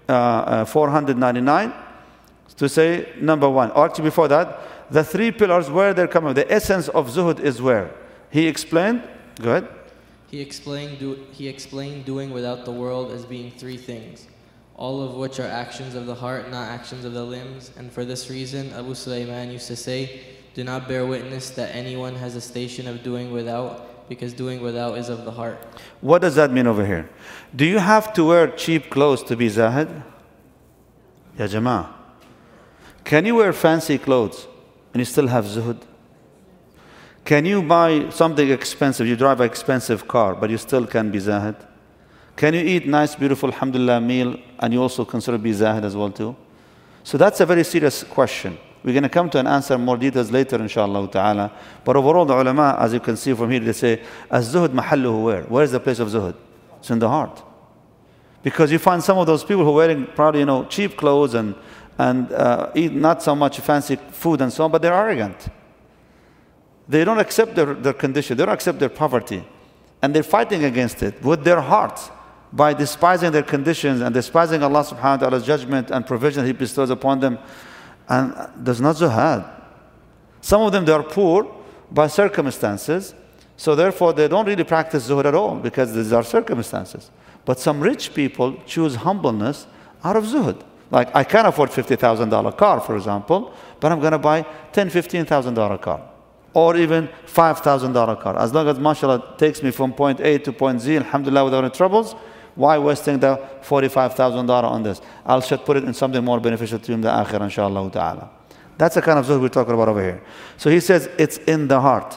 499, to say number one. Or actually before that, the three pillars, where they're coming. The essence of zuhud is where? He explained, go ahead. He explained doing without the world as being three things, all of which are actions of the heart, not actions of the limbs. And for this reason, Abu Sulaiman used to say, do not bear witness that anyone has a station of doing without, because doing without is of the heart. What does that mean over here? Do you have to wear cheap clothes to be zahid? Ya Jama'ah. Can you wear fancy clothes and you still have zuhud? Can you buy something expensive, you drive an expensive car, but you still can be zahid? Can you eat nice, beautiful, alhamdulillah meal, and you also consider be zahid as well too? So that's a very serious question. We're going to come to an answer more details later, inshallah ta'ala. But overall, the ulama, as you can see from here, they say, az-zuhud mahalluhu where? Where is the place of zuhud? It's in the heart. Because you find some of those people who are wearing probably, cheap clothes and eat not so much fancy food and so on, but they're arrogant. They don't accept their condition. They don't accept their poverty. And they're fighting against it with their hearts by despising their conditions and despising Allah subhanahu wa ta'ala's judgment and provision He bestows upon them. And there's not zuhad. Some of them, they are poor by circumstances, so therefore they don't really practice zuhud at all because these are circumstances. But some rich people choose humbleness out of zuhud. Like, I can't afford $50,000 car, for example, but I'm going to buy $10,000, $15,000 car. Or even $5,000 car. As long as, mashallah, takes me from point A to point Z, alhamdulillah, without any troubles, why wasting the $45,000 on this? I should put it in something more beneficial to you in the akhirah, inshallah ta'ala. That's the kind of zuhud we're talking about over here. So he says it's in the heart.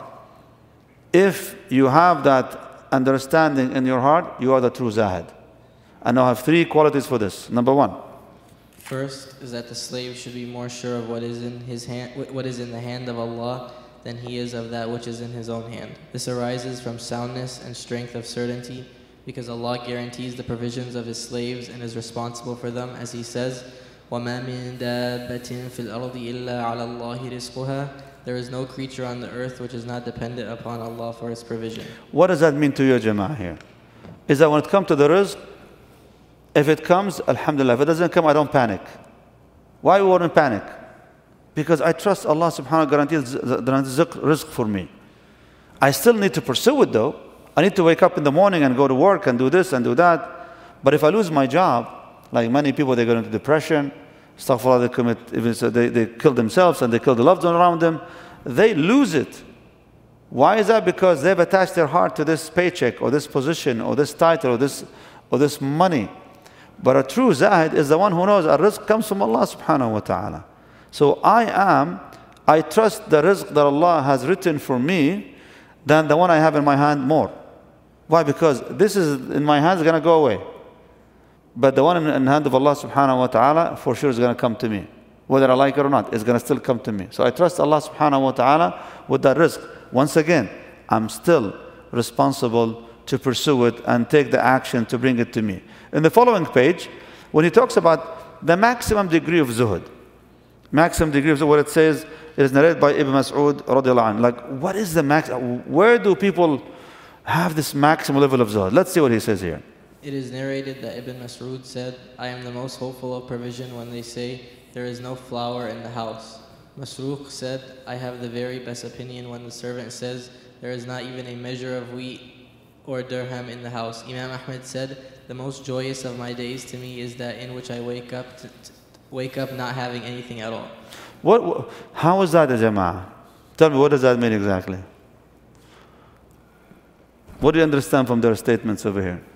If you have that understanding in your heart, you are the true zahid. And I have three qualities for this. Number one. First is that the slave should be more sure of what is in his hand, what is in the hand of Allah, than he is of that which is in his own hand. This arises from soundness and strength of certainty, because Allah guarantees the provisions of His slaves and is responsible for them, as He says, وَمَا مِن دَابَّةٍ فِي الْأَرْضِ إِلَّا عَلَى اللَّهِ رِزْقُهَا. There is no creature on the earth which is not dependent upon Allah for its provision. What does that mean to you, Jama'ah, here? Is that when it comes to the rizq, if it comes, alhamdulillah. If it doesn't come, I don't panic. Why wouldn't panic? Because I trust Allah subhanahu wa ta'ala guarantees the rizq for me. I still need to pursue it though. I need to wake up in the morning and go to work and do this and do that. But if I lose my job, like many people, they go into depression, astaghfirullah, they commit, even they kill themselves and they kill the loved ones around them, they lose it. Why is that? Because they've attached their heart to this paycheck or this position or this title or this money. But a true zahid is the one who knows our rizq comes from Allah subhanahu wa ta'ala. So I trust the rizq that Allah has written for me than the one I have in my hand more. Why? Because this is in my hand is going to go away. But the one in the hand of Allah subhanahu wa ta'ala for sure is going to come to me. Whether I like it or not, it's going to still come to me. So I trust Allah subhanahu wa ta'ala with that rizq. Once again, I'm still responsible to pursue it and take the action to bring it to me. In the following page, when he talks about the maximum degree of zuhud, maximum degree of zuhud, what it says, it is narrated by Ibn Mas'ud radiallahu anhu. Like, what is the max? Where do people have this maximum level of zuhud? Let's see what he says here. It is narrated that Ibn Mas'ud said, I am the most hopeful of provision when they say, there is no flour in the house. Masruq said, I have the very best opinion when the servant says, there is not even a measure of wheat or dirham in the house. Imam Ahmed said, the most joyous of my days to me is that in which I wake up not having anything at all. How is that, Jama'ah? Tell me, what does that mean exactly? What do you understand from their statements over here?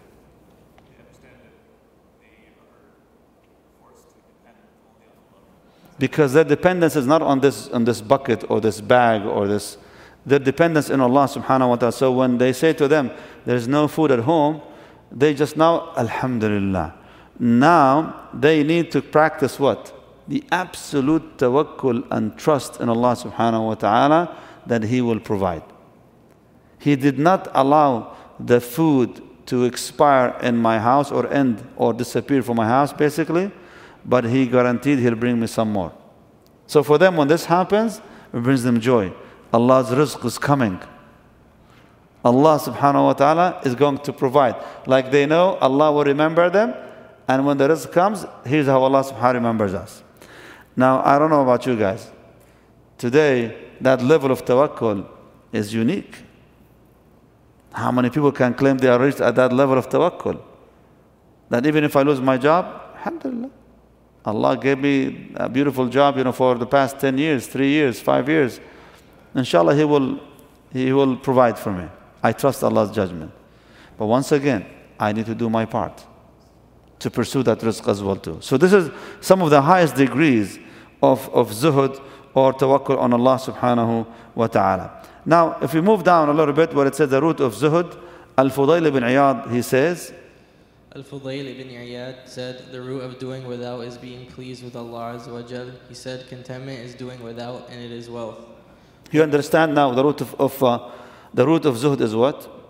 Because their dependence is not on this bucket or this bag or this. Their dependence in Allah subhanahu wa ta'ala. So when they say to them, there's no food at home, they just now, alhamdulillah. Now they need to practice what? The absolute tawakkul and trust in Allah subhanahu wa ta'ala that He will provide. He did not allow the food to expire in my house or end or disappear from my house basically, but He guaranteed He'll bring me some more. So for them, when this happens, it brings them joy. Allah's rizq is coming. Allah subhanahu wa ta'ala is going to provide. Like they know Allah will remember them, and when the rizq comes, here's how Allah subhanahu wa ta'ala remembers us. Now, I don't know about you guys. Today, that level of tawakkul is unique. How many people can claim they are reached at that level of tawakkul? That even if I lose my job, alhamdulillah, Allah gave me a beautiful job, for the past 10 years, 3 years, 5 years. Inshallah, He will provide for me. I trust Allah's judgment. But once again, I need to do my part to pursue that rizq as well too. So this is some of the highest degrees of zuhud or tawakkul on Allah subhanahu wa ta'ala. Now, if we move down a little bit where it says the root of zuhud, Al-Fudayl ibn Iyad, he says, Al-Fudayl ibn Iyad said, the root of doing without is being pleased with Allah Azza wa Jal. He said, contentment is doing without and it is wealth. You understand now the root of zuhud is what?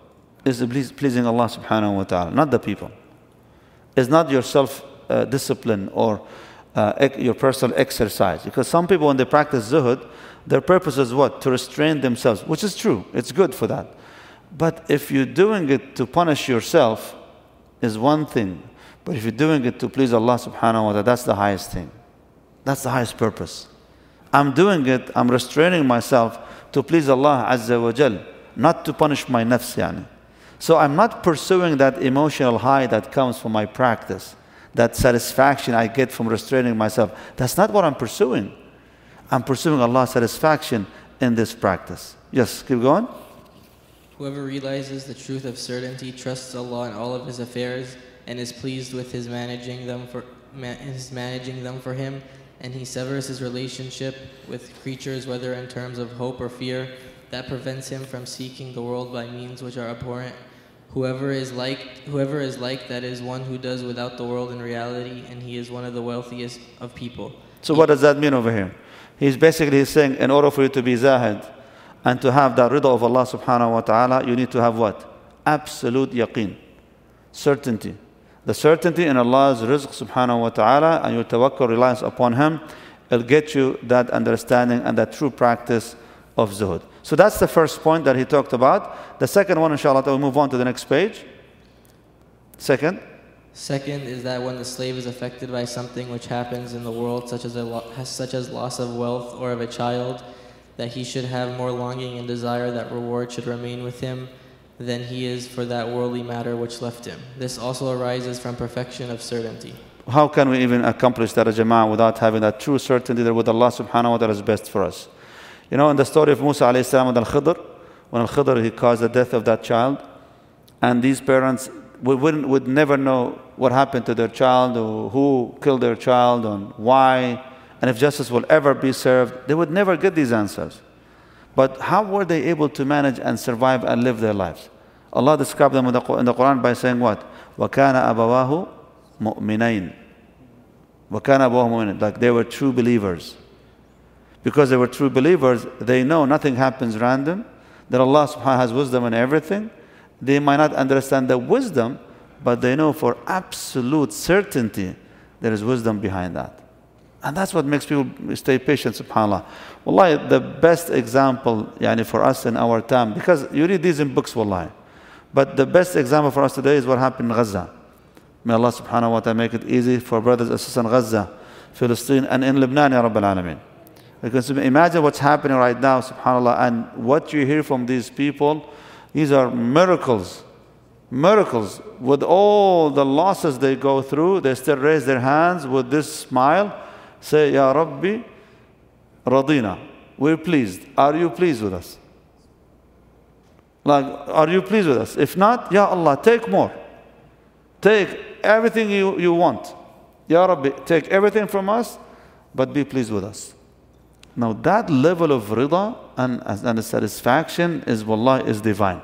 is pleasing Allah subhanahu wa ta'ala, not the people. It's not your self-discipline or your personal exercise. Because some people, when they practice zuhud, their purpose is what? To restrain themselves, which is true. It's good for that. But if you're doing it to punish yourself, is one thing. But if you're doing it to please Allah subhanahu wa ta'ala, that's the highest thing. That's the highest purpose. I'm doing it, I'm restraining myself to please Allah Azza wa Jal, not to punish my nafs, yani. So I'm not pursuing that emotional high that comes from my practice, that satisfaction I get from restraining myself. That's not what I'm pursuing. I'm pursuing Allah's satisfaction in this practice. Yes, keep going. Whoever realizes the truth of certainty trusts Allah in all of his affairs and is pleased with his managing them for him, and he severs his relationship with creatures, whether in terms of hope or fear, that prevents him from seeking the world by means which are abhorrent. Whoever is like that is one who does without the world in reality, and he is one of the wealthiest of people. So what does that mean over here? He's basically saying, in order for you to be zahid and to have the rida of Allah subhanahu wa ta'ala, you need to have what? Absolute yaqeen. Certainty. The certainty in Allah's rizq subhanahu wa ta'ala, and your tawakkul, reliance upon Him, it'll get you that understanding and that true practice of zuhud. So that's the first point that he talked about. The second one, inshallah, we'll move on to the next page. Second is that when the slave is affected by something which happens in the world, such as loss of wealth or of a child, that he should have more longing and desire that reward should remain with him than he is for that worldly matter which left him. This also arises from perfection of certainty. How can we even accomplish that, Jama'ah, without having that true certainty that with Allah subhanahu wa ta'ala is best for us? You know, in the story of Musa alayhi salam and Al-Khidr, when Al-Khidr, he caused the death of that child, and these parents would never know what happened to their child, or who killed their child, and why, and if justice will ever be served. They would never get these answers. But how were they able to manage and survive and live their lives? Allah described them in the Quran by saying what? وَكَانَ أَبَوَاهُ مُؤْمِنَيْنِ وَكَانَ أَبَوَاهُ مُؤْمِنَيْنِ. Like they were true believers. Because they were true believers, they know nothing happens random, that Allah subhanahu wa ta'ala has wisdom in everything. They might not understand the wisdom, but they know for absolute certainty there is wisdom behind that. And that's what makes people stay patient, subhanAllah. Wallahi, the best example for us in our time, because you read these in books, wallahi. But the best example for us today is what happened in Gaza. May Allah subhanahu wa ta'ala make it easy for brothers and sisters in Gaza, Palestine, and in Lebanon, Ya Rabbil Alameen. Because imagine what's happening right now, subhanAllah, and what you hear from these people. These are miracles. Miracles. With all the losses they go through, they still raise their hands with this smile, say, Ya Rabbi, Radina. We're pleased. Are you pleased with us? Like, are you pleased with us? If not, Ya Allah, take more. Take everything you want. Ya Rabbi, take everything from us, but be pleased with us. Now that level of rida and satisfaction is, wallahi, is divine.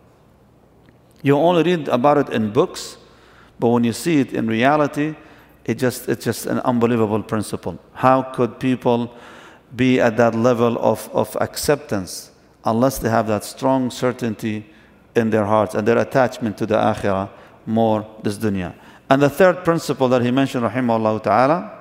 You only read about it in books, but when you see it in reality, it's just an unbelievable principle. How could people be at that level of acceptance unless they have that strong certainty in their hearts and their attachment to the akhirah more this dunya? And the third principle that he mentioned, rahimahullah ta'ala.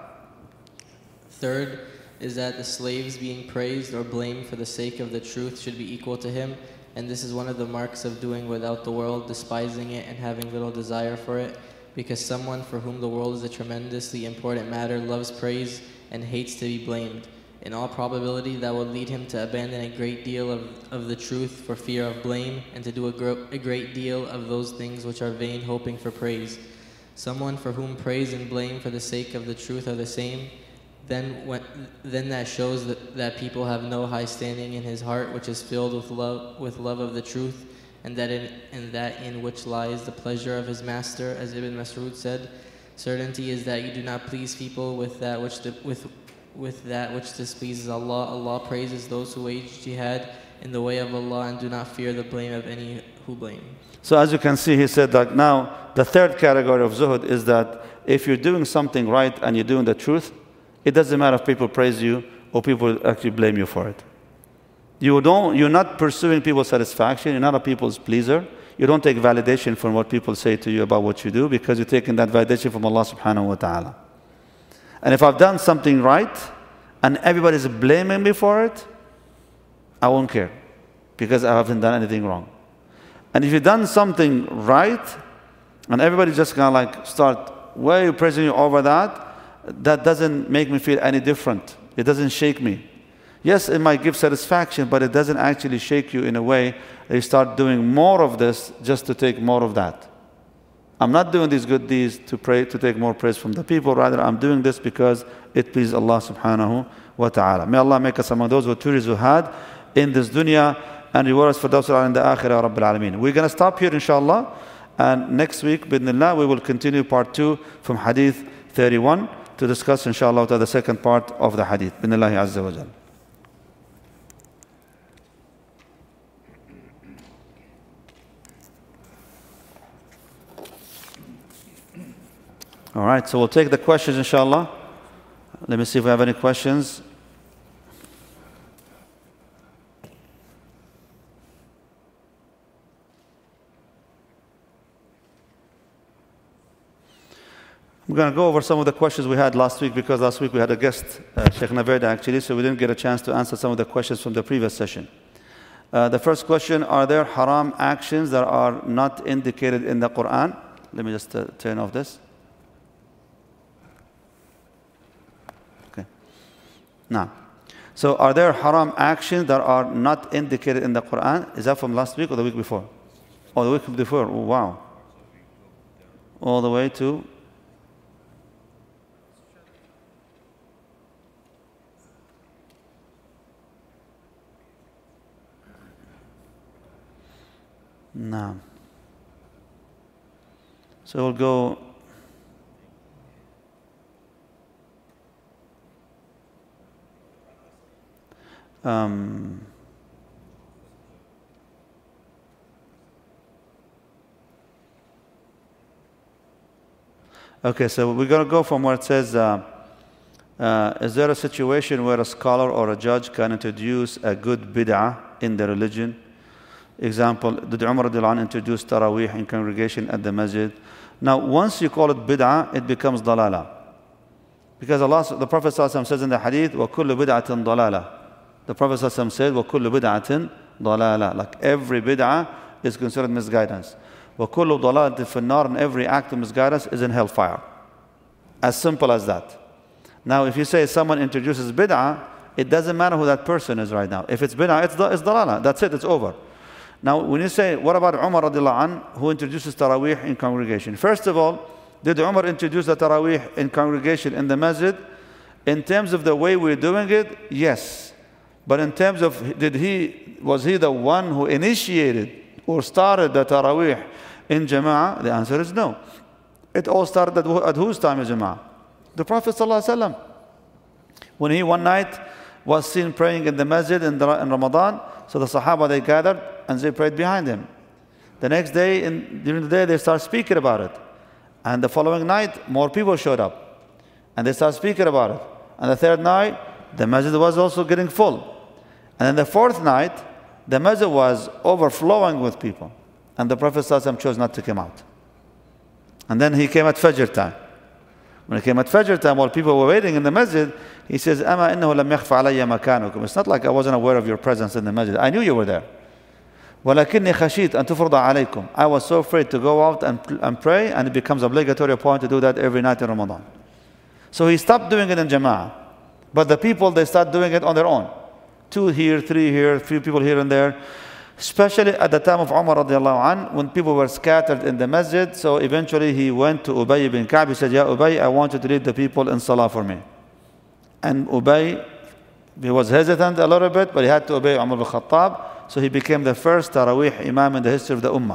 Third is that the slaves being praised or blamed for the sake of the truth should be equal to him, and this is one of the marks of doing without the world, despising it and having little desire for it, because someone for whom the world is a tremendously important matter loves praise and hates to be blamed. In all probability, that will lead him to abandon a great deal of the truth for fear of blame, and to do a great deal of those things which are vain, hoping for praise. Someone for whom praise and blame for the sake of the truth are the same, then that shows that people have no high standing in his heart, which is filled with love of the truth, and that in which lies the pleasure of his master. As Ibn Mas'ud said, certainty is that you do not please people with that which displeases Allah. Allah praises those who wage jihad in the way of Allah and do not fear the blame of any who blame. So as you can see, he said that now the third category of zuhud is that if you're doing something right and you're doing the truth, it doesn't matter if people praise you or people actually blame you for it. You're not pursuing people's satisfaction. You're not a people's pleaser. you don't take validation from what people say to you about what you do, because you're taking that validation from Allah subhanahu wa ta'ala. And if I've done something right and everybody's blaming me for it, I won't care, because I haven't done anything wrong. And if you've done something right and everybody just kind of like start way praising you over that, that doesn't make me feel any different. It doesn't shake me. Yes, it might give satisfaction, but it doesn't actually shake you in a way that you start doing more of this just to take more of that. I'm not doing these good deeds to take more praise from the people. Rather, I'm doing this because it pleases Allah subhanahu wa ta'ala. May Allah make us among those who truly zuhad in this dunya and reward us for those who are in the akhirah, Rabbil Alameen. We're going to stop here, inshallah. And next week, bidnillah, we will continue part 2 from Hadith 31 to discuss, inshallah, the second part of the Hadith. Bidnillahi Azza wa Jal. All right, so we'll take the questions, inshallah. Let me see if we have any questions. I'm going to go over some of the questions we had last week, because last week we had a guest, Sheikh Naveda, actually, so we didn't get a chance to answer some of the questions from the previous session. The first question, are there haram actions that are not indicated in the Quran? Let me just turn off this. Okay. Now, so are there haram actions that are not indicated in the Quran? Is that from last week or the week before? Oh, the week before. Oh, wow. All the way to... No. So we'll go. Okay, so we're going to go from where it says, is there a situation where a scholar or a judge can introduce a good bid'ah in the religion? Example, did Umar radiallahu anhu introduce Taraweeh in congregation at the masjid? Now, once you call it bid'ah, it becomes dalala. Because the Prophet ﷺ says in the hadith, وَكُلُّ بِدْعَةٍ ضَلَالَةٍ. The Prophet ﷺ said, وَكُلُّ بِدْعَةٍ ضَلَالَةٍ. Like every bid'ah is considered misguidance. وَكُلُّ ضَلَالَةٍ فِي النَّارِ. And every act of misguidance is in hellfire. As simple as that. Now, if you say someone introduces bid'ah, it doesn't matter who that person is right now. If it's bid'ah, it's dalala. That's it, it's over. Now, when you say, what about Umar radiallahu anh, who introduces Taraweeh in congregation? First of all, did Umar introduce the Taraweeh in congregation in the masjid? In terms of the way we're doing it, yes. But in terms of, was he the one who initiated or started the Taraweeh in Jama'ah? The answer is no. It all started at whose time in Jama'ah? The Prophet ﷺ. When he one night was seen praying in the masjid in Ramadan, so the Sahaba, they gathered and they prayed behind him. The next day, during the day, they start speaking about it. And the following night, more people showed up. And they start speaking about it. And the third night, the masjid was also getting full. And then the fourth night, the masjid was overflowing with people. And the Prophet ﷺ chose not to come out. And then he came at Fajr time. When he came at Fajr time, while people were waiting in the masjid, he says, أَمَا إِنَّهُ لَمْ يَخْفَ عَلَيَّ مَكَانُكُمْ. It's not like I wasn't aware of your presence in the masjid. I knew you were there. وَلَكِنِّي خَشِيتْ أَن تُفْرَضَ عَلَيْكُمْ. I was so afraid to go out and pray, and it becomes obligatory upon to do that every night in Ramadan. So he stopped doing it in Jama'ah. But the people, they start doing it on their own. 2 here, 3 here, 3 people here and there. Especially at the time of Umar radiallahu anh, when people were scattered in the masjid. So eventually he went to Ubay bin Ka'b. He said, Ya Ubay, I want you to lead the people in salah for me. And Ubay, he was hesitant a little bit, but he had to obey Umar bin Khattab. So he became the first Taraweeh Imam in the history of the Ummah.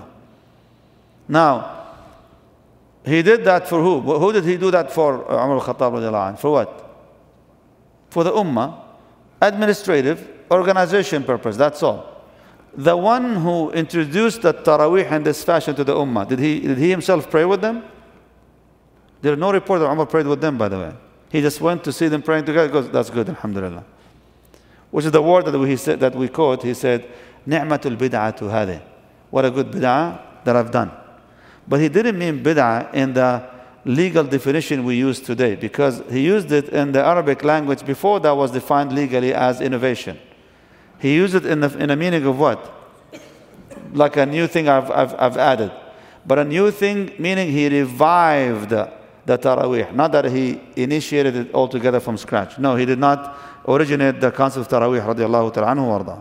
Now, he did that for who? Who did he do that for, Umar bin Khattab radiallahu anh? For what? For the Ummah, administrative, organization purpose, that's all. The one who introduced the Taraweeh in this fashion to the Ummah, did he himself pray with them? There is no report that Umar prayed with them, by the way. He just went to see them praying together. He goes, that's good, alhamdulillah. Which is the word that we quote. He said, نِعْمَةُ الْبِدْعَةُ هَذِهِ. What a good bid'ah that I've done. But he didn't mean bid'ah in the legal definition we use today, because he used it in the Arabic language before that was defined legally as innovation. He used it in a meaning of what? Like a new thing I've added. But a new thing meaning he revived the Taraweeh, not that he initiated it altogether from scratch. No, he did not originate the concept of Taraweeh radiallahu ta'ala anhu warda.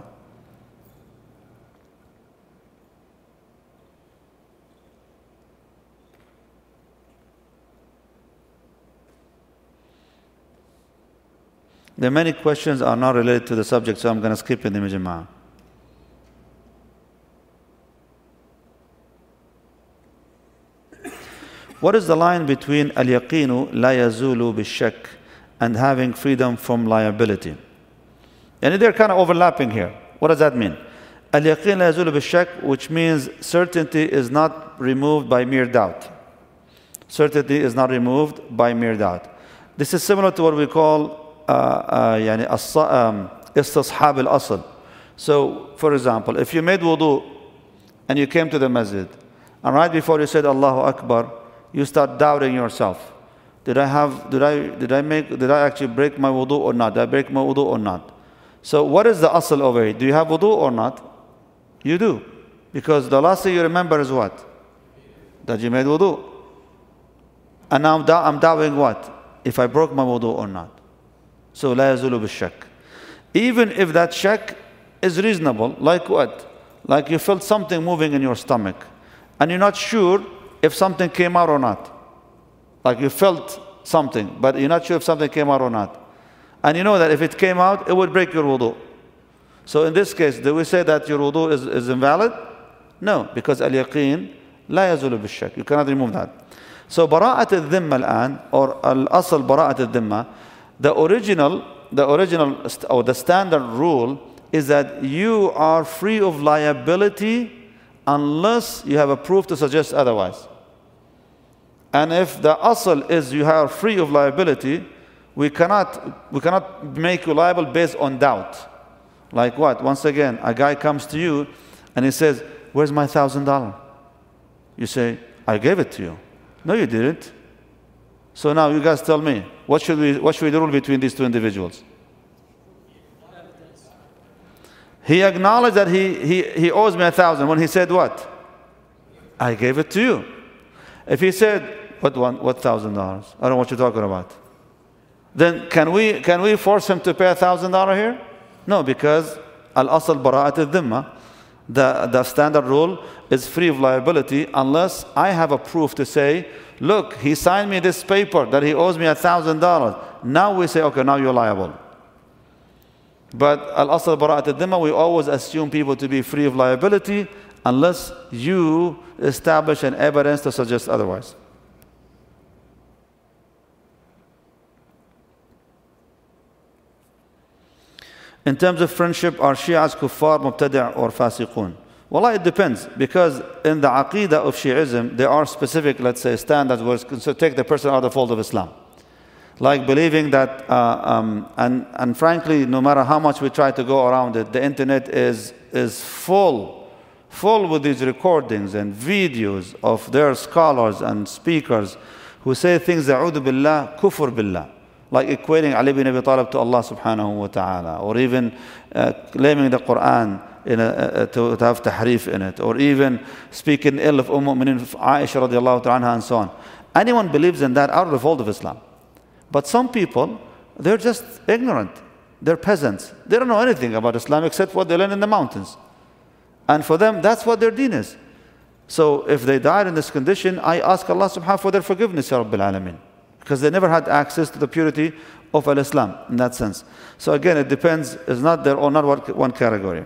The many questions are not related to the subject, so I'm going to skip it in the Jama'ah. What is the line between al-yaqinu la yazulu bil-shak and having freedom from liability? And they're kind of overlapping here. What does that mean? Al-yaqin la yazulu bil-shak, which means certainty is not removed by mere doubt. Certainty is not removed by mere doubt. This is similar to what we call istishab al-asl. So, for example, if you made wudu and you came to the masjid, and right before you said Allahu Akbar, you start doubting yourself. Did I actually break my wudu or not? Did I break my wudu or not? So what is the asl over here? Do you have wudu or not? You do. Because the last thing you remember is what? That you made wudu. And now I'm doubting what? If I broke my wudu or not. So la yazulu bil-shak. Even if that shak is reasonable, like what? Like you felt something moving in your stomach, and you're not sure if something came out or not. Like you felt something, but you're not sure if something came out or not. And you know that if it came out, it would break your wudu. So in this case, do we say that your wudu is invalid? No, because al-yaqeen la yazulu bil-shak. You cannot remove that. So bara'at al-dhimma al-an, or al-asl bara'at al-dhimma, the original or the standard rule is that you are free of liability unless you have a proof to suggest otherwise. And if the asl is you are free of liability, we cannot make you liable based on doubt. Like what? Once again, a guy comes to you and he says, "Where's my $1,000?" You say, "I gave it to you." No, you didn't. So now you guys tell me, what should we rule between these two individuals? He acknowledged that he owes me $1,000 when he said what? I gave it to you. If he said, what $1,000? I don't know what you're talking about. Then can we force him to pay $1,000 here? No, because al-asl bara'at al-dhimma, the standard rule is free of liability unless I have a proof to say, look, he signed me this paper that he owes me $1,000. Now we say, okay, now you're liable. But al-asl bara'at al-dhimma, we always assume people to be free of liability unless you establish an evidence to suggest otherwise. In terms of friendship, are Shias kuffar, mubtadi' or fasiqun? Well, it depends, because in the aqidah of Shi'ism, there are specific, let's say, standards where so take the person out of the fold of Islam. Like believing that, and frankly, no matter how much we try to go around it, the internet is full with these recordings and videos of their scholars and speakers who say things, A'udhu billah, kufr billah. Like equating Ali ibn Abi Talib to Allah subhanahu wa ta'ala, or even claiming the Quran to have tahrif in it, or even speaking ill of Mu'minin Aisha radiallahu ta'ala and so on. Anyone believes in that out of the fold of Islam. But some people, they're just ignorant. They're peasants. They don't know anything about Islam except what they learn in the mountains. And for them, that's what their deen is. So if they died in this condition, I ask Allah subhanahu wa ta'ala for their forgiveness, Ya Rabbil Alameen. Because they never had access to the purity of al-Islam in that sense. So again, it depends. It's not there or not one category.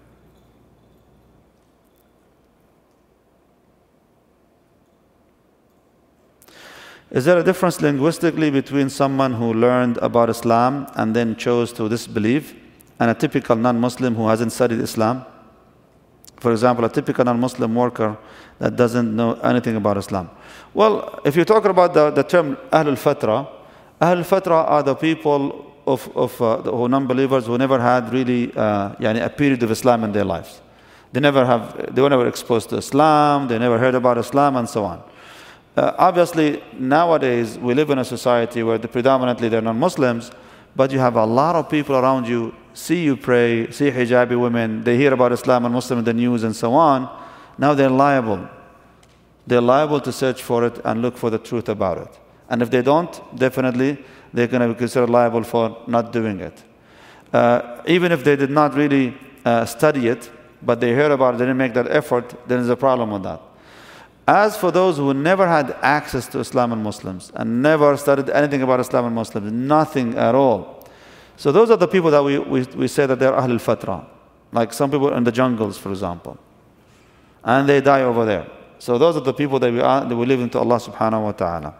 Is there a difference linguistically between someone who learned about Islam and then chose to disbelieve and a typical non-Muslim who hasn't studied Islam? For example, a typical non-Muslim worker that doesn't know anything about Islam. Well, if you're talking about the term Ahlul Fatra are the people who non-believers who never had really a period of Islam in their lives. They were never exposed to Islam, they never heard about Islam, and so on. Obviously, nowadays, we live in a society where predominantly they're non-Muslims, but you have a lot of people around you, see you pray, see hijabi women, they hear about Islam and Muslim in the news and so on. Now they're liable. They're liable to search for it and look for the truth about it. And if they don't, definitely they're going to be considered liable for not doing it. Even if they did not really study it, but they heard about it, they didn't make that effort, then there's a problem with that. As for those who never had access to Islam and Muslims and never studied anything about Islam and Muslims, nothing at all. So those are the people that we say that they're Ahlul Fatra. Like some people in the jungles, for example. And they die over there. So those are the people that we live into Allah subhanahu wa ta'ala.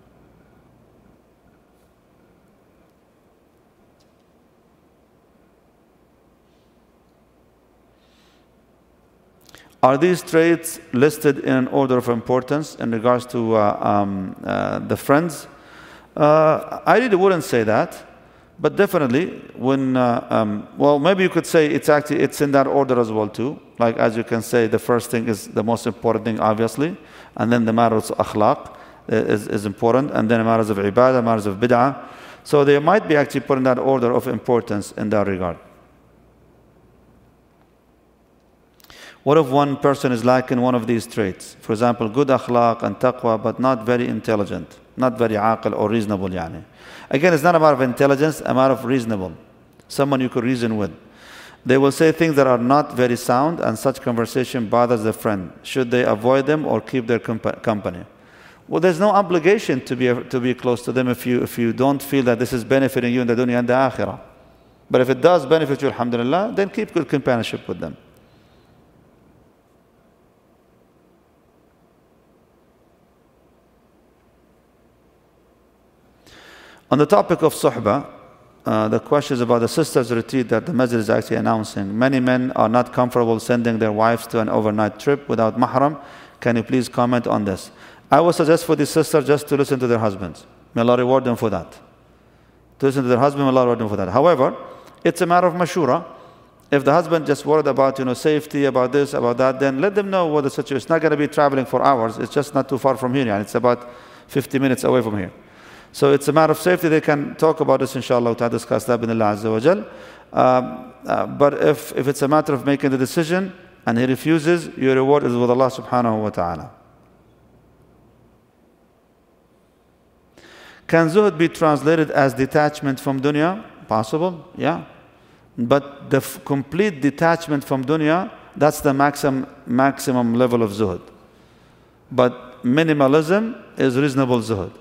Are these traits listed in an order of importance in regards to the friends? I really wouldn't say that, but definitely when, well, maybe you could say it's in that order as well too. Like as you can say, the first thing is the most important thing, obviously, and then the matters of akhlaq is important, and then the matters of ibadah, matters of bid'ah. So they might be actually put in that order of importance in that regard. What if one person is lacking one of these traits? For example, good akhlaq and taqwa, but not very intelligent, not very aqil or reasonable. Yani. Again, it's not a matter of intelligence, a matter of reasonable. Someone you could reason with. They will say things that are not very sound, and such conversation bothers the friend. Should they avoid them or keep their company? Well, there's no obligation to be close to them if you don't feel that this is benefiting you in the dunya and the akhirah. But if it does benefit you, alhamdulillah, then keep good companionship with them. On the topic of suhbah, the question is about the sisters' retreat that the masjid is actually announcing. Many men are not comfortable sending their wives to an overnight trip without mahram. Can you please comment on this? I would suggest for these sisters just to listen to their husbands. May Allah reward them for that. To listen to their husband, may Allah reward them for that. However, it's a matter of mashura. If the husband just worried about safety, about this, about that, then let them know what the situation is. It's not going to be traveling for hours. It's just not too far from here. It's about 50 minutes away from here. So it's a matter of safety. They can talk about this, inshallah, to discuss that bin Allah Azza wa Jal. But if it's a matter of making the decision and he refuses, your reward is with Allah subhanahu wa ta'ala. Can zuhd be translated as detachment from dunya? Possible, yeah. But the complete detachment from dunya, that's the maximum level of zuhd. But minimalism is reasonable zuhd.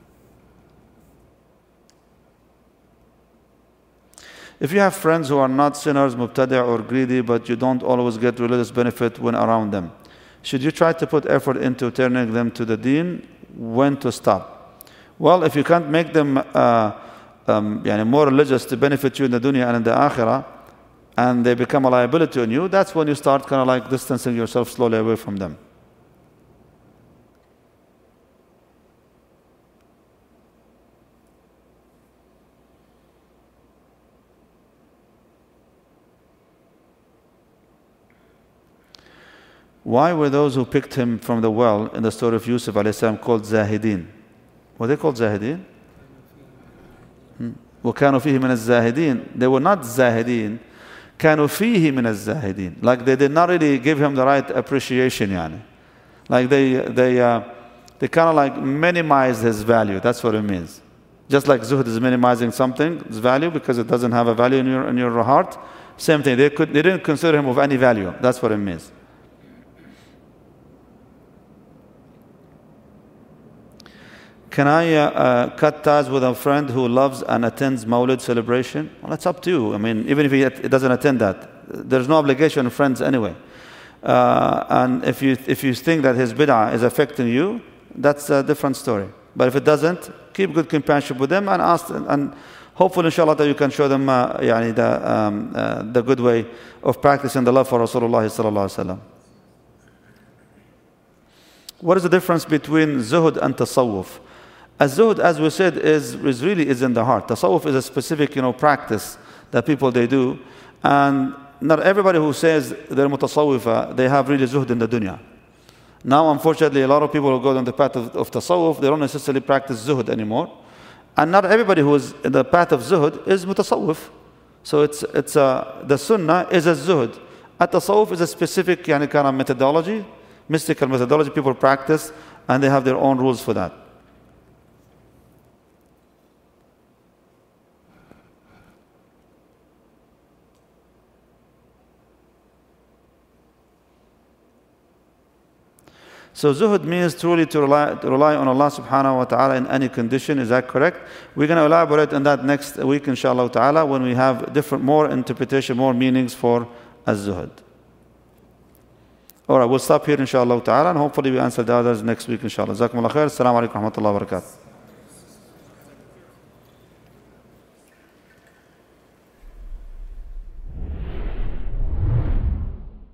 If you have friends who are not sinners, mubtadi' or greedy, but you don't always get religious benefit when around them, should you try to put effort into turning them to the deen? When to stop? Well, if you can't make them more religious to benefit you in the dunya and in the akhirah, and they become a liability on you, that's when you start kind of like distancing yourself slowly away from them. Why were those who picked him from the well in the story of Yusuf alayhi salam called Zahideen? Were they called Zahideen? وَكَانُوا فِيهِ مِنَ الزَّاهِدِينَ. They were not Zahideen. كَانُوا فِيهِ مِنَ الزَّاهِدِينَ. Like they did not really give him the right appreciation. Yani. Like they kind of like minimized his value. That's what it means. Just like zuhd is minimizing something's value because it doesn't have a value in your heart. Same thing. They didn't consider him of any value. That's what it means. Can I cut ties with a friend who loves and attends Mawlid celebration? Well, that's up to you. I mean, even if he doesn't attend that, there's no obligation on friends anyway. And if you think that his bid'ah is affecting you, that's a different story. But if it doesn't, keep good companionship with them and ask, and hopefully, inshallah, that you can show them the good way of practicing the love for Rasulullah sallallahu alaihi wasallam. What is the difference between zuhd and tasawwuf? Zuhd, as we said, is really in the heart. Tasawwuf is a specific, practice that people they do, and not everybody who says they're mutasawwifa, they have really zuhd in the dunya. Now, unfortunately, a lot of people who go down the path of tasawwuf, they don't necessarily practice zuhd anymore. And not everybody who is in the path of zuhd is mutasawwif. So the sunnah is a zuhd. At-tasawwuf is a specific kind of methodology, mystical methodology people practice, and they have their own rules for that. So zuhud means truly to rely on Allah subhanahu wa ta'ala in any condition. Is that correct? We're going to elaborate on that next week, inshallah ta'ala, when we have more interpretation, more meanings for az-zuhud. All right, we'll stop here, inshallah ta'ala, and hopefully we answer the others next week, inshallah. Jazakumullah khair. Assalamu alaikum wa rahmatullahi wa barakatuh.